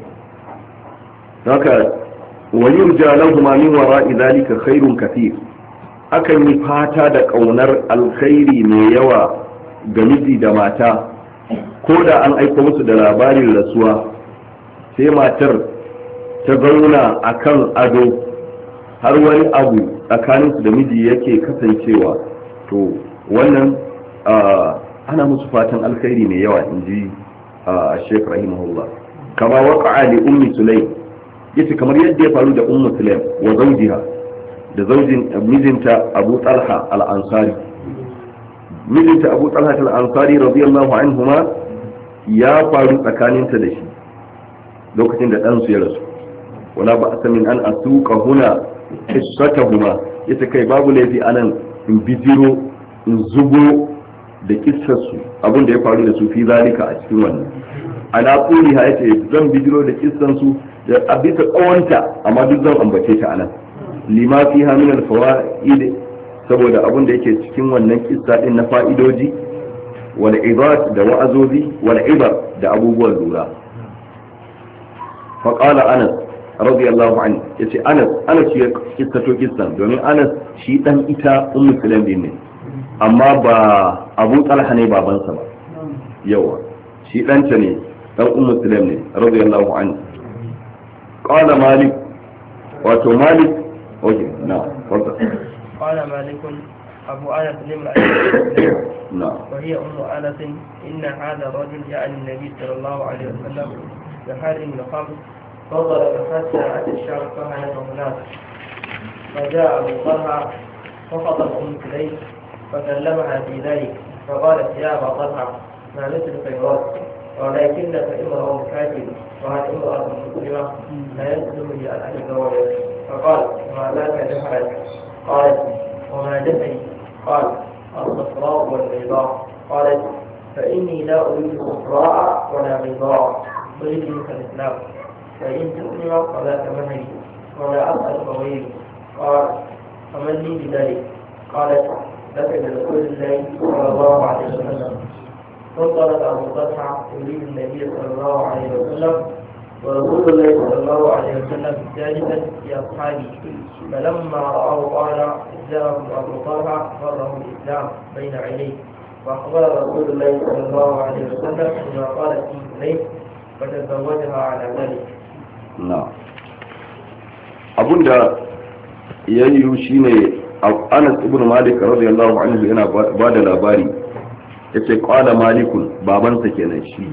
haka wani jalahuma min wara'i zalika khairun kathir, akan yi fata da ƙaunar alkhairi mai yawa ga miji da mata ko da an aiko musu da labarin rasuwa sai matar ta zauna akan ado har wani abu tsakaninsu da miji yake kasancewa, to wannan ana musu fatan alkhairi mai yawa, in ji Sheikh rahimahullah. kama waqa'a li ummi sulaim, yace kamar yadda ya faru da ummu sulaim wa zawjiha, da zaujin mijinta Abu Talha al-Ansari. Mijinta Abu Talha al-Ansari radiyallahu anhuma ya faru tsakaninta da shi lokacin da ɗansu ya rasu. wala ba'sa min an asuqa huna qissatahuma, yace kai babu laifi anan in bijiro in zubo da kissarsu abin da ya faru da su fi zalika a cikin wannan. ala quliha yace zan bijiro da kissansu da abita tsawonta amma duk zan ambace ta anan. lima fiha min al-fawaid, saboda abin da yake cikin wannan kissa din na fa'idoji wal ibat da wa'azozi wal ibar da abubuwan lura. fa qala Anas radiyallahu anhu, yace Anas Anas shi kissato kissan domin Anas shi dan ita ummu Sulaim din ne, amma ba Abu Talha ne babansa ba, yawa shi danta ne dan ummu Sulaim ne radiyallahu anhu. qala Malik, wato Malik اوكي نعم تفضل. قال مالك ابو انس لامرأة نعم وهي ام انس ان هذا الرجل يعني النبي صلى الله عليه وسلم بحرم الخمر فضرب حتى اتى الشام فهلك هناك فجاء ابو طلحه فخطب ام سليم فكلمها في ذلك فقالت يا ابا طلحه ما مثل خيرات ولكنك امرأ كاتب وهل امرأة مسلمة لا يسلم لي ان اتزوجك. فقال ما ذاك جهلك؟ قالت وما جهلي؟ قال الصفراء والبيضاء. قالت فإني لا أريد صفراء ولا بيضاء، أريد منك الإسلام، فإن تسلم فذاك مهري ولا أسأل غيري. قال فمن لي بذلك؟ قالت لك برسول الله صلى الله عليه وسلم. فانطلق أبو طلحة يريد النبي صلى الله عليه وسلم ورسول الله صلى الله عليه وسلم جالسا في أصحابه، فلما رآه قال جاءكم أبو طلحة غره الإسلام بين عينيه، فأخبر رسول الله صلى الله عليه وسلم بما قالت أم سليم فتزوجها على ذلك. نعم. abunda ya yi shi ne Anas ibn Malik radiyallahu anhu yana ba da labari, yace qala Malikun, babansa kenan shi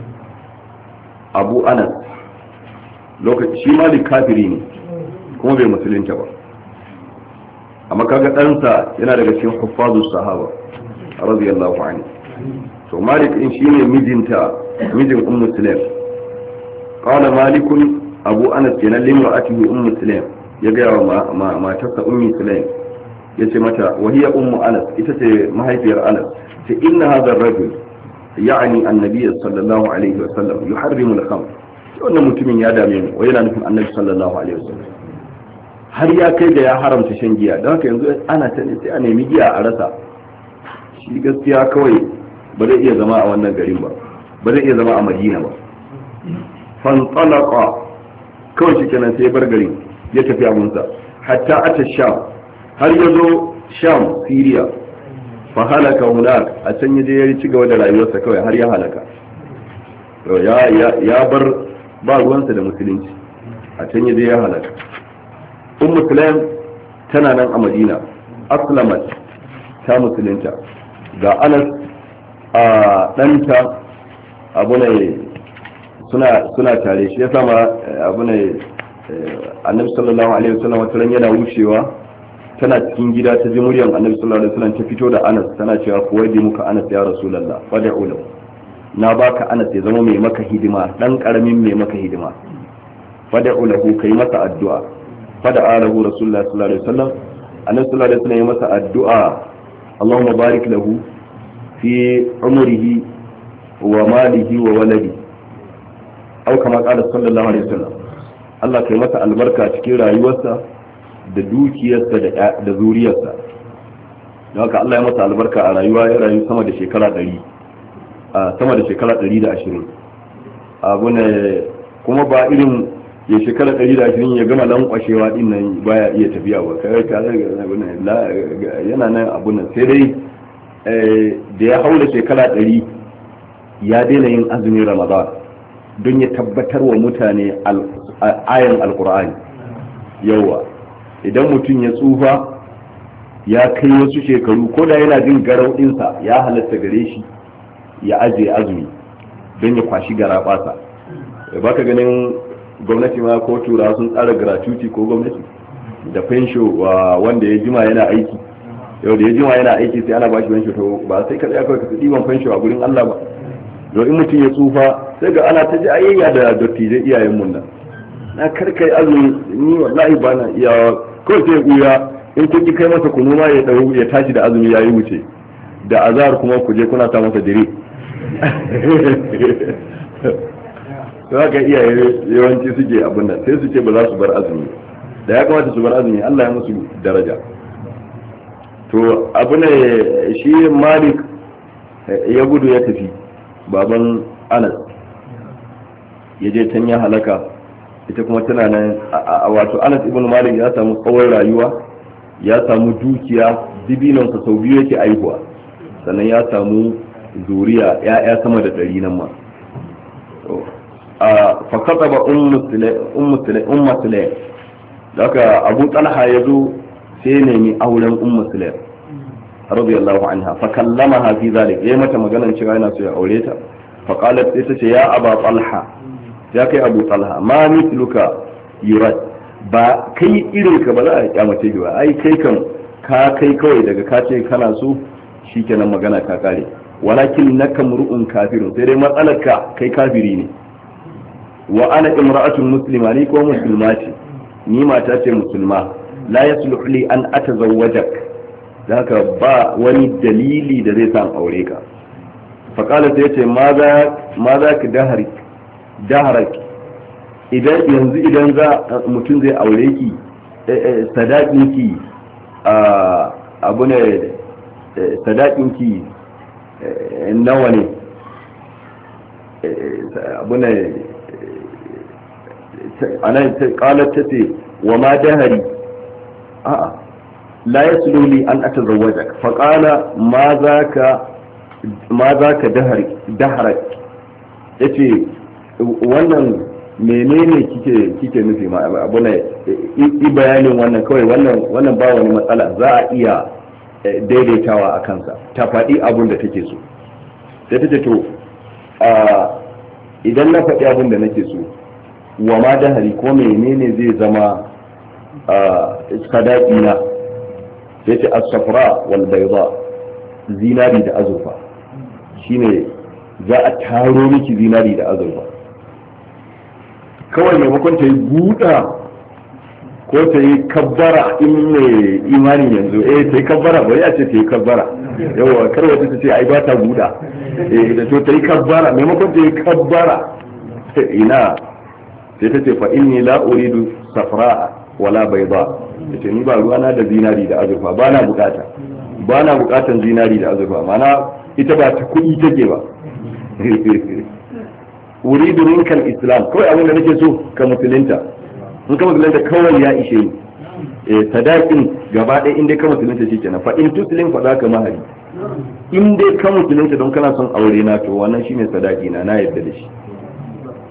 Abu Anas. lokaci shi Malik kafiri ne kuma bai musulunta ba, amma kaga ɗansa yana daga cikin huffazus sahaba radiyallahu anhu. to Malik din shine mijinta, mijin ummu Sulaim. qala Malikun, Abu Anas kenan limra'atihi ummu Sulaim, ya ga wa matarsa ummu Sulaim, yace mata wa hiya ummu Anas, ita ce mahaifiyar Anas, ce inna hadha ar-rajul ya'ni an-nabiy sallallahu alaihi wa sallam yuharrimu al-khamr. wannan mutumin ya dame mu, wai yana nufin annabi sallallahu alaihi wasallam, har ya kai da ya haramta shan giya. don haka yanzu ana ta ne sai a nemi giya a rasa. shi gaskiya kawai ba zai iya zama a wannan garin ba, ba zai iya zama a Madina ba. fantalaqa, kawai shi kenan sai bar garin ya tafi abunsa, hatta ata sham, har ya zo sham Syria, fa halaka hunak, a can ya je ya ci gaba da rayuwarsa kawai har ya halaka. ya ya bar ba ruwansa da musulunci, a can yaje ya halaka. ummu Sulaim tana nan a Madina, aslamat, ta musulunta. ga Anas a ɗanta abu ne suna suna tare shi yasa ma abu ne annabi sallallahu alaihi wasallam wata ran yana wucewa tana cikin gida ta ji muryan annabi sallallahu alaihi wasallam ta fito da Anas tana cewa kuwai bi muka Anas ya rasulullah fad'u lahu na baka Anas ya zama mai maka hidima dan karamin mai maka hidima fad'u lahu kai masa addu'a fada'a lahu rasulullah sallallahu alaihi wasallam annabi sallallahu alaihi wasallam ya masa addu'a Allahumma barik lahu fi umrihi wa malihi wa waladi au kama qala sallallahu alaihi wasallam Allah kai masa albarka cikin rayuwarsa da dukiyarsa da zuriyarsa don haka Allah ya masa albarka a rayuwa ya rayu sama da shekara ɗari a sama da shekara ɗari da ashirin abu ne kuma ba irin ya shekara ɗari da ashirin ya gama lankwashewa din nan baya iya tafiya ba kai ka yana nan abu nan sai dai da ya haula shekara ɗari ya daina yin azumin ramadan don ya tabbatar wa mutane ayan alkur'ani yawa idan mutum ya tsufa ya kai wasu shekaru ko da yana jin garau ɗinsa ya halatta gare shi ya ajiye azumi don ya kwashi gara basa ba ka ganin gwamnati ma ko tura sun tsara gratuity ko gwamnati da fensho wanda ya jima yana aiki yau da ya jima yana aiki sai ana bashi fensho to ba sai ka tsaya kawai ka ɗiban fensho a gurin Allah ba don in mutum ya tsufa sai ga ana ta ji ayayya da dattijai iyayen mun nan na karkai azumi ni wallahi ba na iya kawai sai ya in kun ki kai masa kunu ma ya dau ya tashi da azumi yayi wuce da azhar kuma ku je kuna ta masa dire to haka iyaye yawanci suke abin nan sai su ce ba za su bar azumi da ya kamata su bar azumi Allah ya musu daraja to abu ne shi Malik ya gudu ya tafi baban Anas ya je can ya halaka ita kuma tana nan wato Anas ibn Malik ya samu tsawon rayuwa ya samu dukiya dibinonsa sau biyu yake aihuwa sannan ya samu zuriya ya'ya sama da ɗari nan ma fa kataba ummu sulaim daga Abu Talha ya zo sai nemi auren ummu sulaim radiyallahu anha fa kallamaha fi zalik yayi mata maganar cewa yana so ya aure ta fa qalat sai ta ce ya Aba Talha ya kai Abu Talha ma mithluka yurad ba kai irin ka ba za a kyamace ki ba ai kai kan ka kai kawai daga ka ce kana so shikenan magana ka kare walakin naka mur'un kafirun sai dai matsalar ka kai kafiri ne wa ana imra'atun muslima ni ko musulma ce ni mata ce musulma la yasluhu li an atazawwajak zaka ba wani dalili da zai san aure ka fa qala sai ce ma za ma za ki dahari daharak idan yanzu idan za mutum zai aure ki sadakin ki abu ne sadakin ki nawa ne abu ne ana kalar ta ce wa ma dahari a'a la yaslu li an atazawwajak fa qala ma zaka ma zaka dahari daharak yace wannan menene kike kike nufi ma abu ne i bayanin wannan kawai wannan wannan ba wani matsala za a iya daidaitawa a kansa ta faɗi abun da take so sai ta ce to idan na faɗi abun da nake so wa ma dahari ko menene zai zama sadaki na sai ce as-safra wal bayda zinari da azurfa shine za a taro miki zinari da azurfa kawai maimakon ta yi buɗa ko ta yi kabbara in mai imani yanzu eh ta yi kabbara bari a ce ta yi kabbara yawa kar wata ta ce ai ba ta buɗa eh da to ta yi kabbara maimakon ta yi kabbara ina sai ta ce fa inni la uridu safra wala bayda ce ni ba ruwana da zinari da azurfa ba na bukata ba na bukatan zinari da azurfa mana ita ba ta kuɗi take ba uridu minkal islam kawai abin da nake so ka musulunta in ka musulunta kawai ya ishe ni eh sadakin gaba ɗaya in dai ka musulunta shi kenan fa in tuslim fa zaka mahari in dai ka musulunta don kana son aure na to wannan shine sadaki na na yarda da shi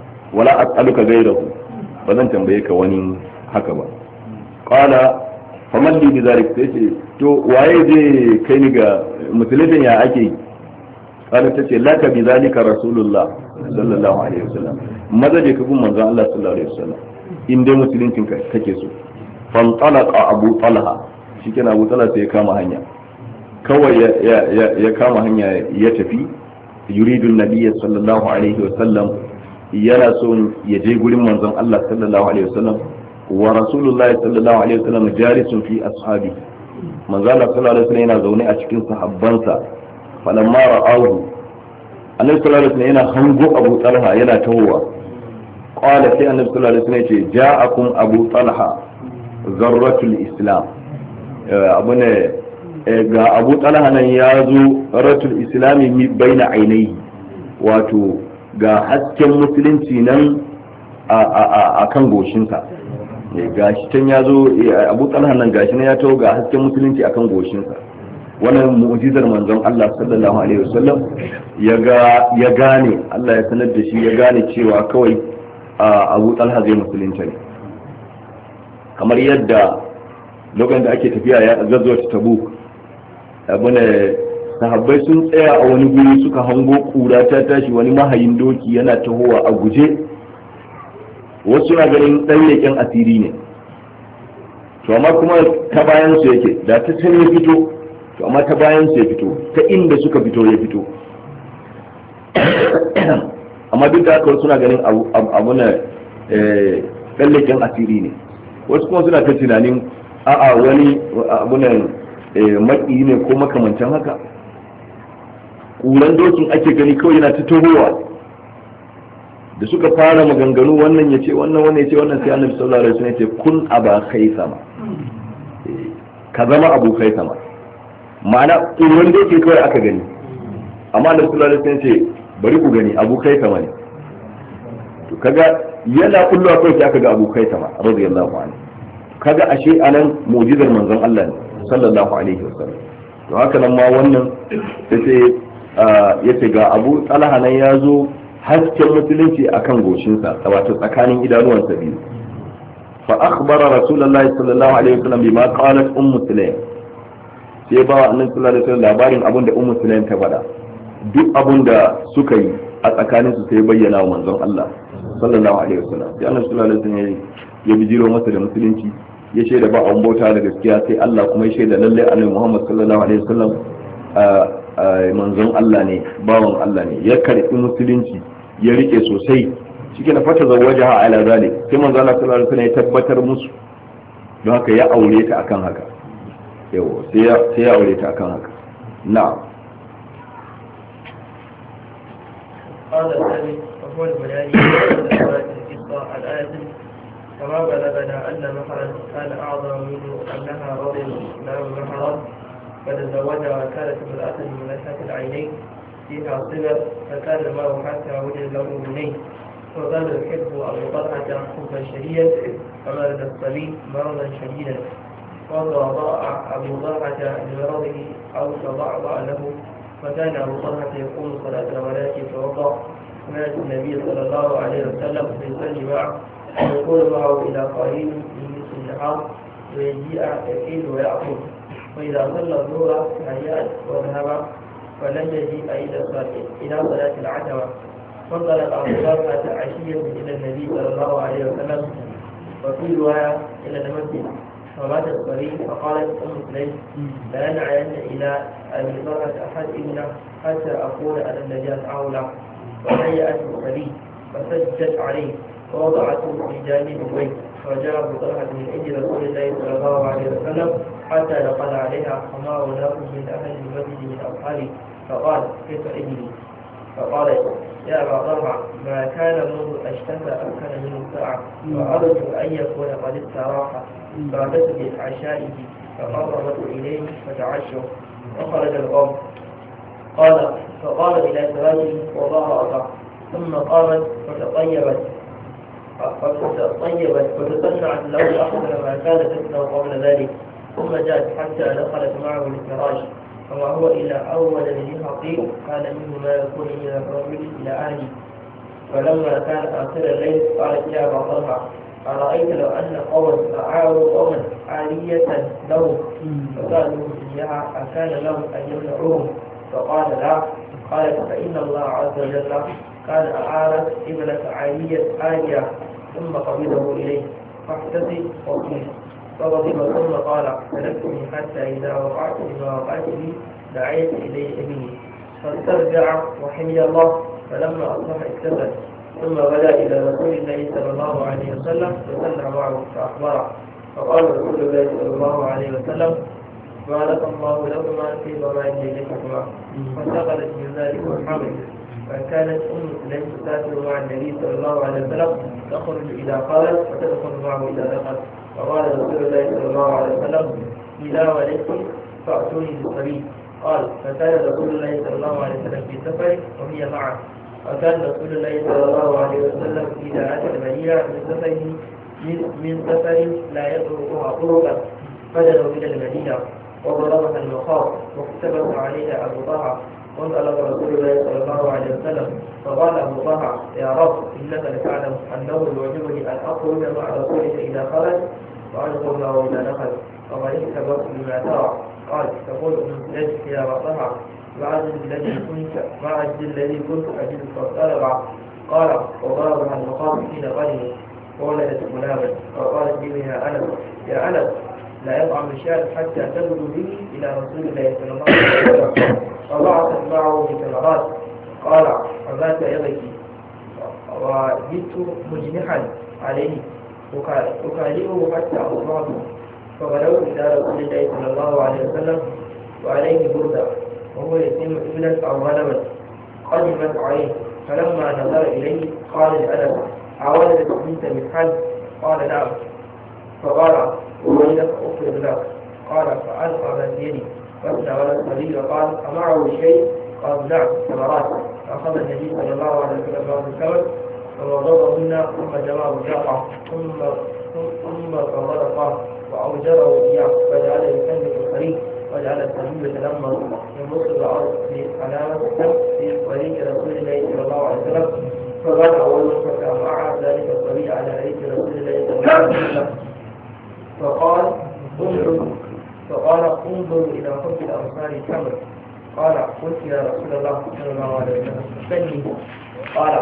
wala as'aluka ghayrahu ba zan tambaye ka wani haka ba qala faman li bi zalik sai ce to waye zai kai ni ga musulmin ya ake yi kana ta ce laka bi zalika rasulullah sallallahu alaihi wasallam maza je ka gun manzon Allah sallallahu alaihi wasallam in dai musuluncin ka kake so fan talaqa abu talha shikenan abu talha sai ya kama hanya kawai ya ya kama hanya ya tafi yuridu nabiyyi sallallahu alaihi wasallam yana so ya je gurin manzon Allah sallallahu alaihi wasallam wa rasulullahi sallallahu alaihi wasallam jalisun fi ashabi manzon Allah sallallahu alaihi wasallam yana zaune a cikin sahabbansa falamma ra'ahu annabi sallallahu alaihi wasallam yana hango Abu Talha yana tawowa qala sai annabi sallallahu alaihi wasallam yace ja'akum Abu Talha zarratul islam abu ne ga Abu Talha nan ya zo zarratul islami baina ainihi wato ga hasken musulunci nan a kan goshinsa gashi can ya zo Abu Talha nan gashi nan ya tawo ga hasken musulunci akan goshinsa wannan mu'jizar manzon Allah sallallahu alaihi wasallam ya ga ya gane Allah ya sanar da shi ya gane cewa kawai Abu Talha zai musulunta ne kamar yadda lokacin da ake tafiya ya zazzo ta Tabuk abune sahabbai sun tsaya a wani guri suka hango kura ta tashi wani mahayin doki yana tahowa a guje wasu na ganin dan leken asiri ne to amma kuma ta bayan su yake da ta tare fito to amma ta bayan su ya fito ta inda suka fito ya fito amma duk da haka suna ganin abu na tsallaken asiri ne wasu kuma suna ta tunanin a'a wani abu na maki ne ko makamancin haka ƙuran dokin ake gani kawai yana ta tohowa da suka fara maganganu wannan ya ce wannan wannan ya ce wannan sai annabi sallallahu alaihi wasallam ya ce kun aba khaisama ka zama abu khaisama ma'ana ƙuran dokin kawai aka gani amma annabi sallallahu alaihi wasallam ya ce bari ku gani abu khaisama ne to kaga yana kullu akwai sai aka ga abu khaisama radiyallahu anhu kaga ashe anan mu'jizar manzon Allah ne sallallahu alaihi wasallam to haka nan ma wannan sai yace ga Abu Talha nan ya zo hasken musulunci akan goshinsa wato tsakanin idanuwansa biyu fa akhbara rasulullahi sallallahu alaihi wasallam bima qalat ummu sulaim sai ba annabi sallallahu alaihi wasallam labarin abin da ummu sulaim ta faɗa duk abin da suka yi a tsakanin su sai bayyana wa manzon Allah sallallahu alaihi wasallam sai annabi sallallahu alaihi wasallam ya bijiro masa da musulunci ya shaida ba an bauta da gaskiya sai Allah kuma ya shaida lalle annabi Muhammad sallallahu alaihi wasallam manzon Allah ne bawan Allah ne ya karbi musulunci ya rike sosai shike na fata zawajaha ala zalik sai manzon Allah sallallahu alaihi wasallam ya tabbatar musu don haka ya aure ta akan haka yawa sai ya sai ya aure ta akan haka na'am قال الثاني وهو البياني الآية كما بلغنا أن مهرا كان أعظم منه أنها رضي الإسلام مهرا فتزوجها وكانت امرأة مملكة العينين فيها صغر فكان المرء حتى وجد له منين وكان يحب أبو طلحة حبا شديدا فمرض الصبي مرضا شديدا وضاع أبو طلحة لمرضه أو تضعضع له فكان أبو طلحة يقوم صلاة الغداة فوضع مات النبي صلى الله عليه وسلم فيصلي معه ويقول معه إلى قليل من نصف النهار ويجيء يكيد ويأكل وإذا صلى الظهر هيأت وذهب فلم يجيء إلى صلاة العتمة فانطلق أبو طلحة عشية إلى النبي صلى الله عليه وسلم وفي رواية إلى المسجد فمات الصبي فقالت أم سليم لا نعين إلى أبي طلحة أحد ابنه حتى أقول أن النجاة أولى وهيأت الصبي فسجدت عليه ووضعته في جانب البيت وجاء أبو طلحة من عند رسول الله صلى الله عليه وسلم حتى دخل عليها وما أولاكم من أهل المسجد من أصحابه فقال كيف ابني؟ فقال يا أبا طلحة ما كان منذ أشتكى أمكن منه ساعة وأرجو أن يكون قد استراح بعدت بعشائه فقربت إليه فتعشوا وخرج القوم قال فقال إلى سراجه وضاء ثم قامت فتطيبت فتطيبت وتصنعت له أحسن ما كانت تصنع قبل ذلك ثم جاءت حتى دخلت معه الفراش وما هو إلا أول ذي حقيق كان منه ما يكون إلى الرجل إلى أهله فلما كان آخر الليل قالت يا أبا طلحة أرأيت لو أن قوما أعاروا قوما عالية لهم فسألوه إياها أكان لهم أن يمنعوهم؟ فقال لا. قالت فإن الله عز وجل كان أعارت ابنة عالية عالية ثم قبضه إليه فاحتسب وقيل فغضب ثم قال تركتني حتى إذا وقعت بما وقعت بي دعيت إلي ابني فاسترجع وحمد الله فلما أصبح اكتسب ثم بدا إلى رسول الله صلى الله عليه وسلم فسلم معه فأخبره فقال رسول الله صلى الله عليه وسلم بارك الله لكما في ضمان ليلتكما فانتقلت من ذلك الحمل فكانت أم سليم تسافر مع النبي صلى الله عليه وسلم تخرج إذا قالت وتدخل معه إذا دخل فقال رسول الله صلى الله عليه وسلم إذا ولدت فأتوني بالصبي قال فكان رسول الله صلى الله عليه وسلم في سفر وهي معه وكان رسول الله صلى الله عليه وسلم إذا أتى المدينة من سفر من سفر لا يطرقها طرقا فدنوا إلى المدينة وضربها المخاض واقتبس عليها أبو طه وانطلق رسول الله صلى الله عليه وسلم فقال أبو طه يا رب إنك لتعلم أنه يعجبني أن أخرج مع رسولك إذا خرج وأدخل معه إذا دخل وقد اكتبت بما ترى قال تقول ابن سليم يا ربها بعد الذي كنت بعد الذي كنت أجد فاطلع قال وضربها المخاض حين قدموا وولدت غلاما فقالت لي يا أنس يا أنس لا يطعم الشاة حتى تبدو به إلى رسول الله صلى الله عليه وسلم فبعثت معه بثمرات قال فمات يبكي وجدت مجنحا عليه أكالئه حتى أصبحت فغدوت إلى رسول الله صلى الله عليه وسلم وعليه بردة وهو يتم ابنا أو غنما قدمت عليه فلما نظر إليه قال لأنس عولدت بنت من حل قال نعم فقال وإنك أخرج لك قال فألقى من يدي فأثنى الصبي وقال أمعه شيء قال نعم ثمرات فأخذ النبي صلى الله عليه وسلم بعض الثمر فوضعهن ثم جمعه جاقه ثم ثم فغرقه وأوجره إياه فجعل يكلف الخريف وجعل السبيل يتلمس ينبص الأرض بعلامة الدم في طريق رسول الله صلى الله عليه وسلم فقال أول فكأمع ذلك الصبي على طريق رسول الله صلى الله عليه وسلم فقال انظر فقال انظر إلى حب الأنصار كمل قال قلت يا رسول الله صلى الله عليه وسلم سني قال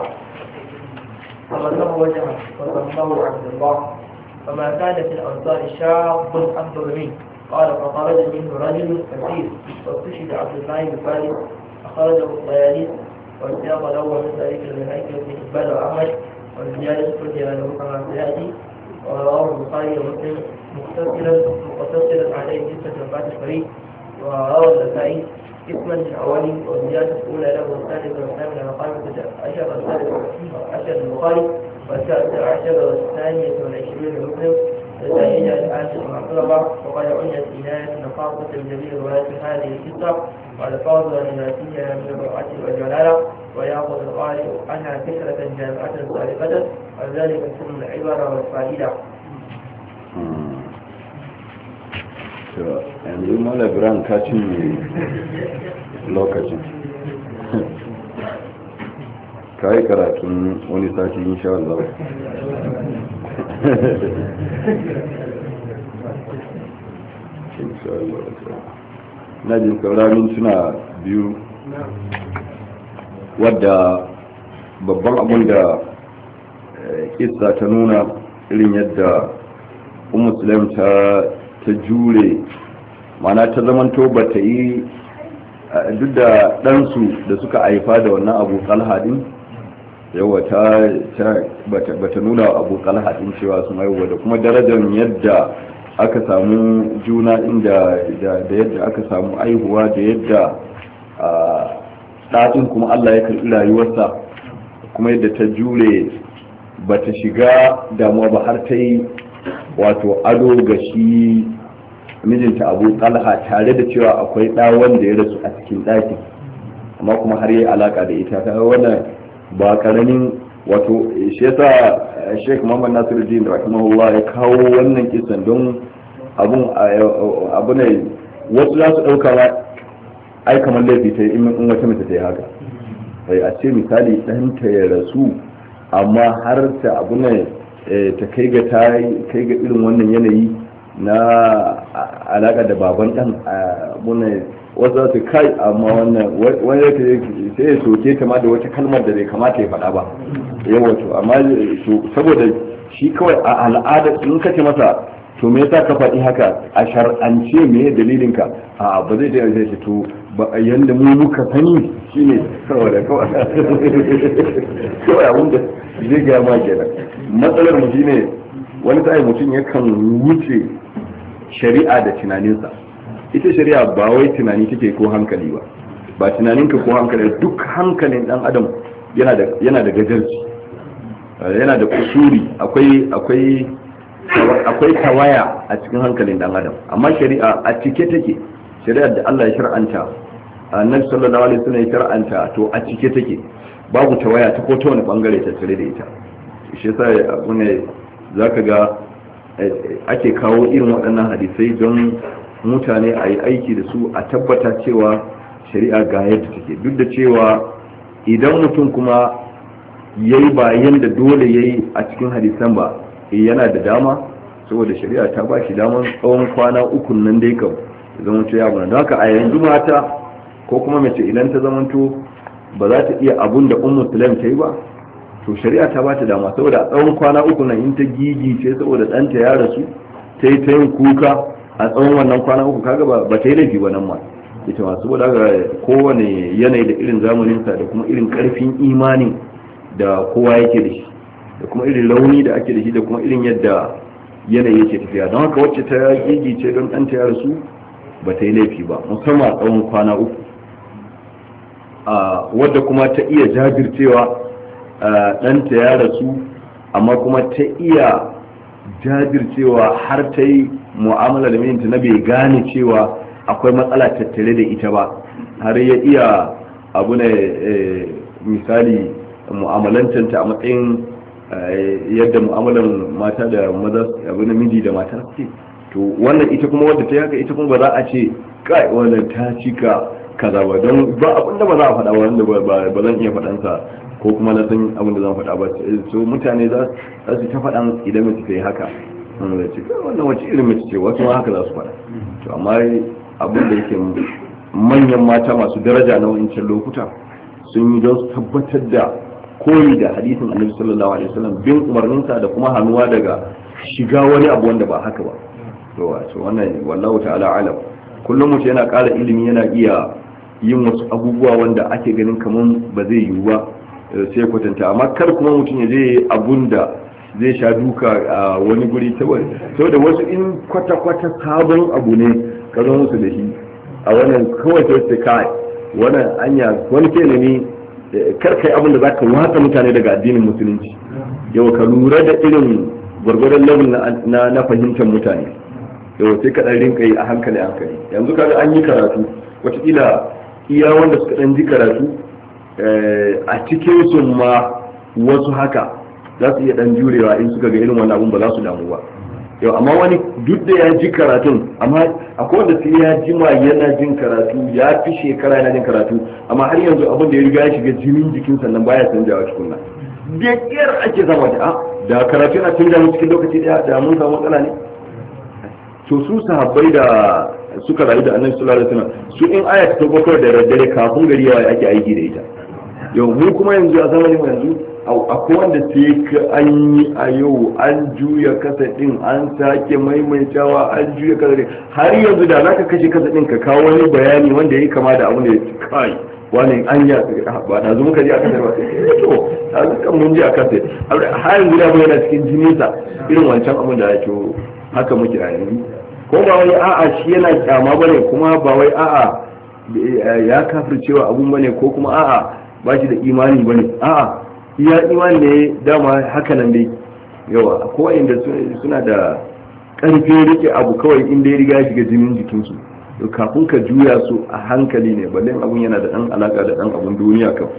فغلبه وجهه وسماه عبد الله فما كان في الأنصار شاب أكبر منه قال فخرج منه رجل كثير واستشهد عبد الله بفارس أخرجه الطياليس والسياق له من ذلك الملائكة بن حبان وأحمد والزيادة كلها له كما سيأتي ورواه البخاري ومسلم مختصرا مقتصرا عليه جثة وفاة الفريق وروى النسائي اسما من أولي والزيادة الأولى له والثالثة والثامنة والخامسة عشر والثالثة عشر البخاري والتاسع عشر والثانية والعشرين لمسلم نتائج العاشر معطلقة وقد عنيت عناية خاصة بجميع الروايات في هذه القصة والفاظها لما فيها من الرعاة والجلالة ويأخذ القارئ عنها فكرة جامعة سابقة وذلك سن العبرة والفائدة. yanzu mala biran ka cinye lokacin ka yi karatun wani sati insha Allah. na jin sauramin suna biyu wadda babban abin da kissa ta nuna irin yadda ummu sulaim ta ta jure mana ta zamanto ba ta yi duk da ɗansu da suka haifa da wannan abu kalhadin yawa ta ba ta nuna abu kalhadin cewa sun haihuwa da kuma darajar yadda aka samu juna inda da yadda aka samu aihuwa da yadda ɗaɗin kuma Allah ya karɓi rayuwarsa kuma yadda ta jure ba ta shiga damuwa ba har ta yi wato ado ga shi mijinta abu talha tare da cewa akwai ɗa wanda ya rasu a cikin ɗakin amma kuma har yi alaka da ita ta wannan ba karamin wato shi yasa Sheikh Muhammad Nasiruddin rahimahullah ya kawo wannan kisan don abun abu ne wasu za su ɗauka ba ai kamar laifi ta yi in wata mace ta yi haka sai a ce misali ɗanta ya rasu amma har ta abu ne ta kai ga ta kai ga irin wannan yanayi na alaka da baban dan muna wasu za su kai amma wannan wani sai ya soke ta ma da wata kalmar da bai kamata ya faɗa ba yawa to amma saboda shi kawai a al'ada in ka ce masa to me yasa ka faɗi haka a shar'ance me dalilin ka a ba zai da zai to ba yanda mu muka sani shine kawai da kawai kawai abin da zai ga ma kenan matsalar mu shine wani sai mutum yakan wuce shari'a da tunaninsa. Ita shari'a ba wai tunani take ko hankali ba ba tunaninka ko hankali, duk hankalin dan adam yana da yana da gajarci, yana da kusuri, akwai akwai akwai tawaya a cikin hankalin dan adam, amma shari'a a cike take. Shari'ar da Allah ya shar'anta, Annabi sallallahu alaihi wasallam ya shar'anta, to a cike take, babu tawaya ta ko ta wani bangare ta tare da ita. Shi yasa abu ne zaka ga ake kawo irin waɗannan hadisai don mutane a yi aiki da su, a tabbata cewa shari'a ga yadda take, duk da cewa idan mutum kuma ya yi ba yadda dole ya yi a cikin hadisan ba, yana da dama, saboda shari'a ta ba shi daman tsawon kwana uku nan dai kam zamanto ya bana. Don haka a yanzu mata ko kuma mace idan ta zamanto ba za ta iya abun da ummu sulaim ta yi ba, to shari'a ta ba ta dama, saboda a tsawon kwana uku nan in ta gigice saboda ɗanta ya rasu, ta yi ta yin kuka a tsawon wannan kwana uku, kaga ba ta yi laifi ba nan ma ita ma, saboda ga kowane yanayi da irin zamaninsa da kuma irin karfin imani da kowa yake da shi, da kuma irin rauni da ake da shi, da kuma irin yadda yanayi yake tafiya. Don haka wacce ta gigice don ɗanta ya rasu ba ta yi laifi ba, musamman a tsawon kwana uku. a wadda kuma ta iya jajircewa ɗanta ya rasu, amma kuma ta iya jajircewa har ta yi mu'amala da mijinta na bai gane cewa akwai matsala tattare da ita ba, har ya iya abu ne misali mu'amalantanta a matsayin yadda mu'amalan mata da maza, abu na miji da mata ce, to wannan ita kuma wadda ta yi haka, ita kuma ba za a ce kai wannan ta cika kaza ba, don ba abinda ba za a faɗa wanda ba zan iya faɗansa ko kuma na san abin da zan faɗa ba. So mutane za su ta faɗan idan mace ta yi haka, wannan wace irin mace ce, wasu ma haka za su faɗa. To amma abin da yake manyan mata masu daraja na wancan lokuta sun yi don su tabbatar da koyi da hadisin annabi sallallahu alaihi wasallam, bin umarninsa da kuma hannuwa daga shiga wani abu wanda ba haka ba. To wannan wallahu ta'ala alam. Kullum mutum yana ƙara ilimi, yana iya yin wasu abubuwa wanda ake ganin kamar ba zai yiwu ba, sai kwatanta. Amma kar kuma mutum ya je abun da zai sha duka a wani guri, saboda wasu in kwata-kwata sabon abu ne ka zo musu da shi a wannan kawai sai su kai wannan anya wani ke ne, kar kai abin da zaka watsa mutane daga addinin musulunci. Yau ka lura da irin gwargwadon level na na fahimtar mutane, yau sai ka dan rinka yi a hankali hankali. Yanzu kaga an yi karatu, wataƙila iya wanda suka dan ji karatu a cikin su ma wasu haka za su iya dan jurewa in suka ga irin wannan abun ba za su damu ba. Yau amma wani duk da ya ji karatun, amma akwai wanda sai ya jima yana jin karatu, ya fi shekara yana jin karatu, amma har yanzu abin da ya riga ya shiga jinin jikin sannan baya canjawa cikin nan. Da ƙyar ake zama da da karatu yana canja mu cikin lokaci daya, da mun samu matsala ne. To su sahabbai da suka rayu da annabi sallallahu alaihi wasallam, su in aya ta bakwai da daddare kafin gari yawa ake aiki da ita. Yau mu kuma yanzu a zamanin yanzu akwai wanda sai ka an yi a yau an juya kasa din, an sake maimaitawa, an juya kasa din, har yanzu da zaka kashe kasa din ka kawo wani bayani wanda yayi kama da abin da ya kai wani an ya ba da zuwa kaji a kasa ba, to a kan mun ji a kasa har yanzu da mu yana cikin jininsa irin wancan abin da ya to haka muke a yanzu. Ko ba wai a'a shi yana kyama bane, kuma ba wai a'a ya kafircewa abun bane, ko kuma a'a ba shi da imani bane, a'a iya imani ne dama haka nan dai. Yawa akwai inda suna da ƙarfin rike abu kawai inda ya riga ya shiga jinin jikinsu, kafin ka juya su a hankali ne, balle abun yana da ɗan alaka da ɗan abun duniya kan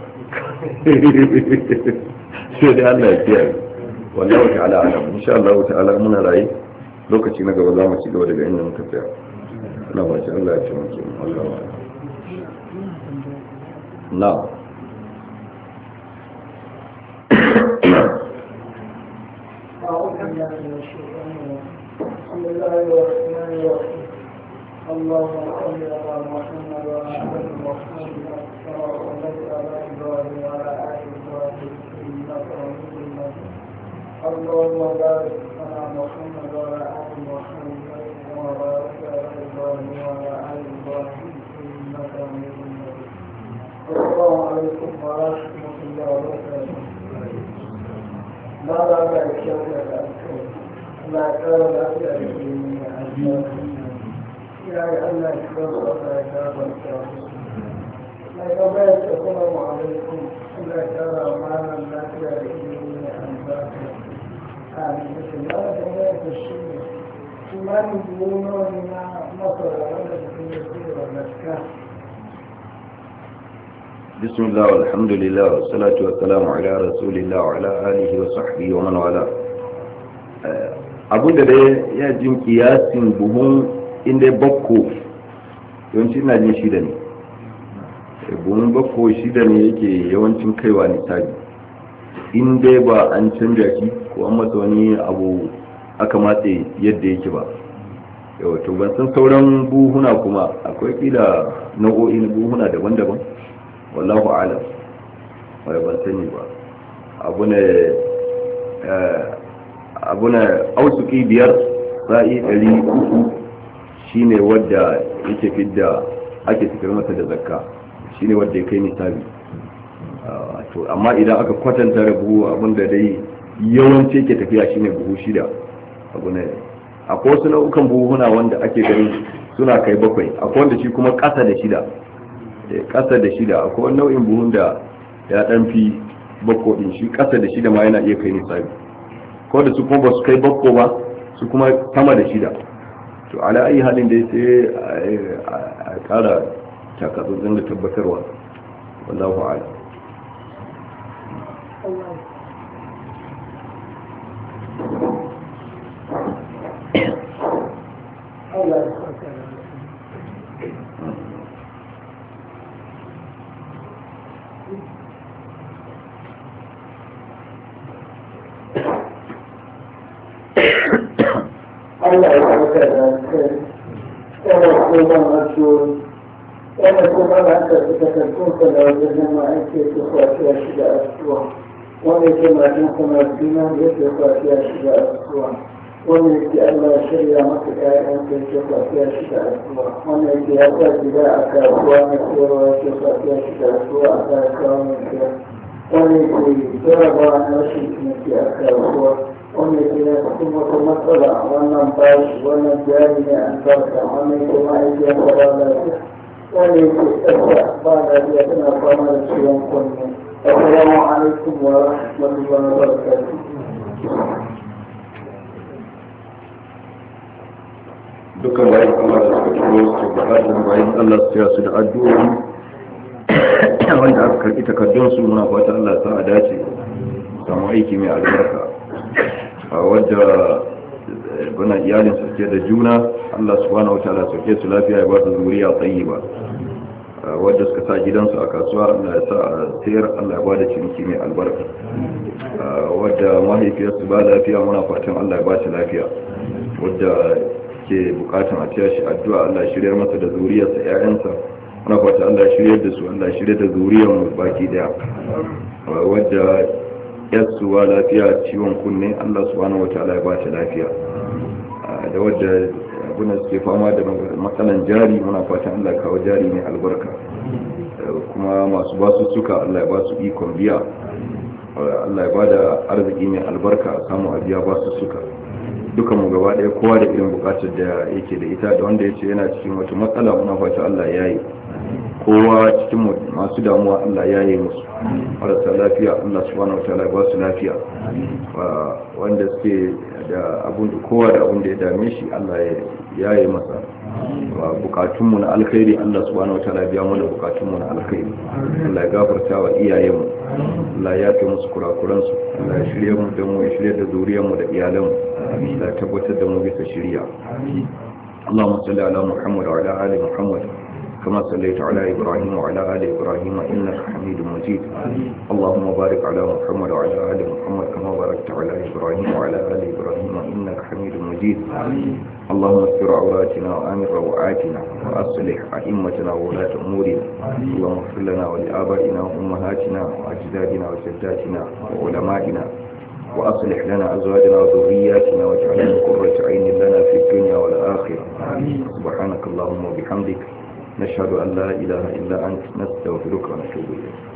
sai da Allah ya kiyaye. Wallahi ta'ala alam. Insha Allah ta'ala muna rayu lokaci na gaba za mu ci gaba daga inda muka tsaya. Allah ba shi Allah ya ce mutum Allah ba. Na. أعوذ اللهم صل على محمد وعلى ال محمد كما صليت على ابراهيم وعلى ال ابراهيم انك حميد مجيد. اللهم بارك على محمد وعلى ال محمد كما باركت على ابراهيم وعلى ال ابراهيم انك حميد مجيد. السلام عليكم ورحمه الله وبركاته. ما بعد الشهر الأخير لا كان لا يا الله يكبر الله يكبر لا يكبر السلام عليكم لا ترى معنا لا ترى أنباك آمين بسم الله تبارك الشيء ما يقولون لنا مصر ولا تكون ولا كان. بسم الله والحمد لله والصلاة والسلام على رسول الله وعلى آله وصحبه ومن والاه. abin da dai ya jin kiyasin buhun inda bakko yawanci na jin shida ne, buhun bakko shida ne yake yawancin kaiwa nisabi inda ba an canja shi ko an masa wani abu aka matse yadda yake ba. yau to ban san sauran buhuna kuma akwai kila nau'o'i na buhuna daban-daban wallahu alam wai ban sani ba. abu ne abu ne ausuki biyar sa'i ɗari uku shine wadda yake fidda ake fitar masa da zakka, shine wadda ya kai nisabi. to amma idan aka kwatanta da buhu abinda dai yawanci yake tafiya shine buhu shida. abu ne akwai wasu nau'ukan buhuna wanda ake ganin suna kai bakwai, akwai wanda shi kuma ƙasa da shida ƙasa da shida akwai wani nau'in buhun da ya ɗan fi bakko ɗin, shi ƙasa da shida ma yana iya kai nisabi, ko da su kuma ba su kai bakko ba su kuma sama da shida. to ala ayi halin da sai a ƙara takatsantsan da tabbatarwa wallahu a'lam. Allah ya saka da kai yana tsoron addu'o'i yana kuma da aka fi takartunsa da wajen zama ake ta kwafiya shi da addu'a wanda ke matan kuma duna ya ke kwafiya shi da addu'a wanda yake Allah ya shirya masa ƴaƴan da ke kwafiya shi da addu'a wanda yake ya sa gida a kasuwa na sayarwa ya ke kwafiya shi da addu'a a kasuwa mai siya wanda yake jarabawa na rashin ciniki a kasuwa wanda ke da cikin wata matsala wannan bashi wannan jari ne an farka wannan ke ma'aikiyar da ba lafiya wanda yake ƙasa ba lafiya tana fama da ciwon kunne. Assalamu alaikum wa rahmatullahi wa barakatuh. dukkan bayan Allah da suka turo su bukatar bayan Allah su ya su da addu'o'i wanda aka karɓi takardun su muna fata Allah sa a dace samu aiki mai albarka. wadda bana iyalin su ke da juna Allah subhanahu wataala sauke su lafiya ya ba su zuriya tayyiba. wadda suka sa gidansu a kasuwa Allah ya sa a sayar Allah ya ba da ciniki mai albarka. wadda mahaifiyarsu ba lafiya muna fatan Allah ya ba ta lafiya. wadda ke bukatun a tiya shi addu'a Allah ya shiryar masa da zuriyarsa ƴaƴansa muna fatan Allah ya shiryar da su Allah ya shiryar da zuriyar mu baki daya. wadda yasuwa lafiya ciwon kunne Allah subhanahu wataala ya ba ta lafiya. da wadda abuna suke fama da matsalan jari muna fatan Allah kawo jari mai albarka. kuma masu basu suka Allah ya ba su ikon biya. Allah ya ba da arziki mai albarka a samu a biya basu suka. dukan mu gaba daya kowa da irin bukatar da yake da ita da wanda yace yana cikin wata matsala muna fatan Allah ya yi. kowa cikin masu damuwa Allah ya yi musu marasa lafiya Allah subhanahu wataala ba su lafiya. wanda suke da abun kowa da abun da ya dame shi Allah ya yi masa. bukatunmu na alkhairi Allah subhanahu wataala biya mana bukatunmu na alkhairi. Allah ya gafarta wa iyayenmu Allah ya kai musu kurakuransu Allah ya shirye mu da mu ya shirye da zuriyarmu da iyalanmu Allah ya tabbatar da mu bisa shiriya. اللهم صل على محمد وعلى آل محمد كما صليت على إبراهيم وعلى آل إبراهيم إنك حميد مجيد اللهم بارك على محمد وعلى آل محمد كما باركت على إبراهيم وعلى آل إبراهيم إنك حميد مجيد اللهم استر عوراتنا وآمن روعاتنا وأصلح أئمتنا وولاة أمورنا اللهم اغفر لنا ولآبائنا وأمهاتنا وأجدادنا وجداتنا وعلمائنا وأصلح لنا أزواجنا وذرياتنا واجعلنا قرة عين لنا في الدنيا والآخرة سبحانك اللهم وبحمدك نشهد أن لا إله إلا أنت نستغفرك ونتوب إليك